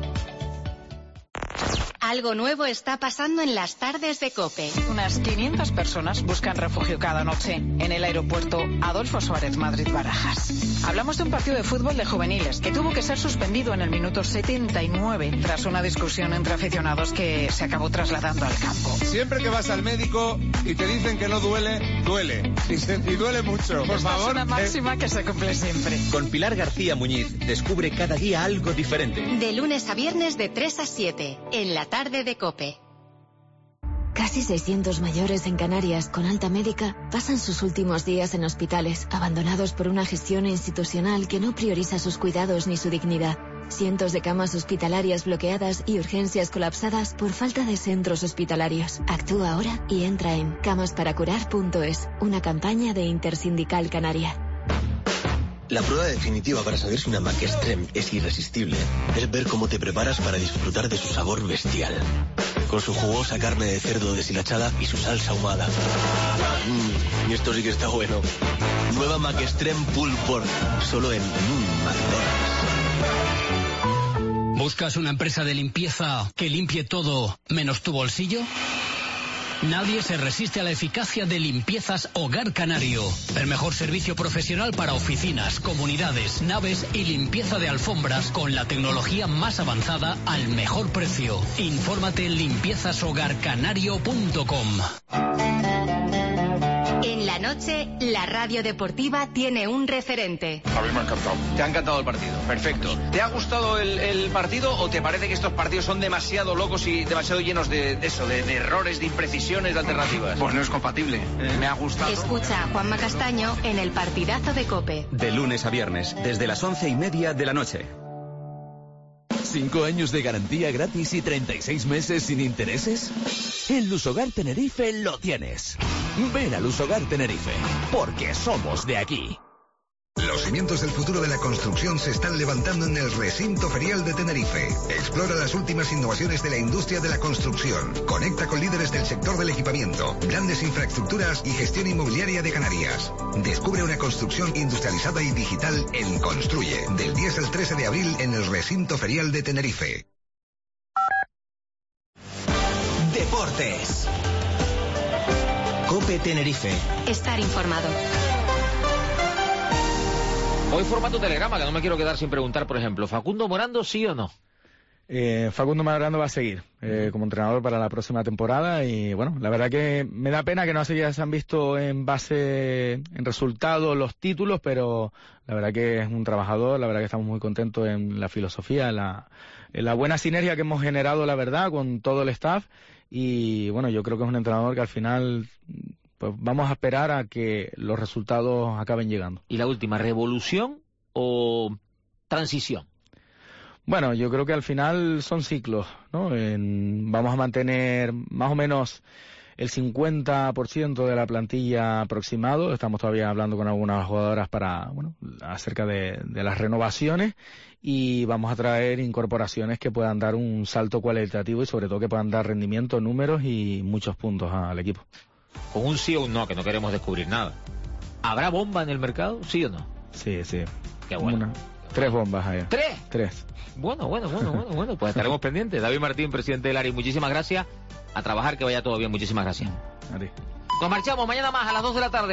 Algo nuevo está pasando en las tardes de COPE. Unas quinientas personas buscan refugio cada noche en el aeropuerto Adolfo Suárez Madrid-Barajas. Hablamos de un partido de fútbol de juveniles que tuvo que ser suspendido en el minuto setenta y nueve tras una discusión entre aficionados que se acabó trasladando al campo. Siempre que vas al médico y te dicen que no duele, duele. Y, se, y duele mucho. Por Esta favor. Es una máxima eh... que se cumple siempre. Con Pilar García Muñiz descubre cada día algo diferente. De lunes a viernes de tres a siete en la tarde de COPE. Casi seiscientos mayores en Canarias con alta médica pasan sus últimos días en hospitales, abandonados por una gestión institucional que no prioriza sus cuidados ni su dignidad. Cientos de camas hospitalarias bloqueadas y urgencias colapsadas por falta de centros hospitalarios. Actúa ahora y entra en camas para curar punto es, una campaña de Intersindical Canaria. La prueba definitiva para saber si una Mac Extreme es irresistible es ver cómo te preparas para disfrutar de su sabor bestial. Con su jugosa carne de cerdo deshilachada y su salsa ahumada. Mmm, y esto sí que está bueno. Nueva Mac Extreme Pulled Pork, solo en mmm, McDonald's. ¿Buscas una empresa de limpieza que limpie todo menos tu bolsillo? Nadie se resiste a la eficacia de Limpiezas Hogar Canario. El mejor servicio profesional para oficinas, comunidades, naves y limpieza de alfombras con la tecnología más avanzada al mejor precio. Infórmate en limpiezas hogar canario punto com. En la noche, la radio deportiva tiene un referente. A mí me ha encantado. ¿Te ha encantado el partido? Perfecto. ¿Te ha gustado el, el partido o te parece que estos partidos son demasiado locos y demasiado llenos de, de eso, de, de errores, de imprecisiones, de alternativas? Pues no es compatible. ¿Eh? Me ha gustado. Escucha a Juanma Castaño en el partidazo de COPE. De lunes a viernes, desde las once y media de la noche. ¿Cinco años de garantía gratis y treinta y seis meses sin intereses? En Lusogar Tenerife lo tienes. Ven a Lusogar Tenerife, porque somos de aquí. Los cimientos del futuro de la construcción se están levantando en el Recinto Ferial de Tenerife. Explora las últimas innovaciones de la industria de la construcción. Conecta con líderes del sector del equipamiento, grandes infraestructuras y gestión inmobiliaria de Canarias. Descubre una construcción industrializada y digital en Construye, del diez al trece de abril en el Recinto Ferial de Tenerife. Deportes. Cope Tenerife. Estar informado. Hoy formato telegrama, que no me quiero quedar sin preguntar, por ejemplo, ¿Facundo Morando sí o no? Eh, Facundo Madrano va a seguir eh, como entrenador para la próxima temporada y bueno, la verdad que me da pena que no se han visto en base, en resultados los títulos, pero la verdad que es un trabajador, la verdad que estamos muy contentos en la filosofía, en la, en la buena sinergia que hemos generado, la verdad, con todo el staff y bueno, yo creo que es un entrenador que al final pues vamos a esperar a que los resultados acaben llegando. ¿Y la última, revolución o transición? Bueno, yo creo que al final son ciclos, ¿no? En, vamos a mantener más o menos el cincuenta por ciento de la plantilla aproximado. Estamos todavía hablando con algunas jugadoras para, bueno, acerca de, de las renovaciones y vamos a traer incorporaciones que puedan dar un salto cualitativo y sobre todo que puedan dar rendimiento, números y muchos puntos al equipo. Con un sí o un no, que no queremos descubrir nada. ¿Habrá bomba en el mercado? ¿Sí o no? Sí, sí. Qué bueno. Una, tres bombas allá. ¿Tres? Tres. Bueno, bueno, bueno, bueno, bueno, pues estaremos pendientes. David Martín, presidente del área, muchísimas gracias. A trabajar, que vaya todo bien, muchísimas gracias. A ti. Nos marchamos mañana más a las dos de la tarde.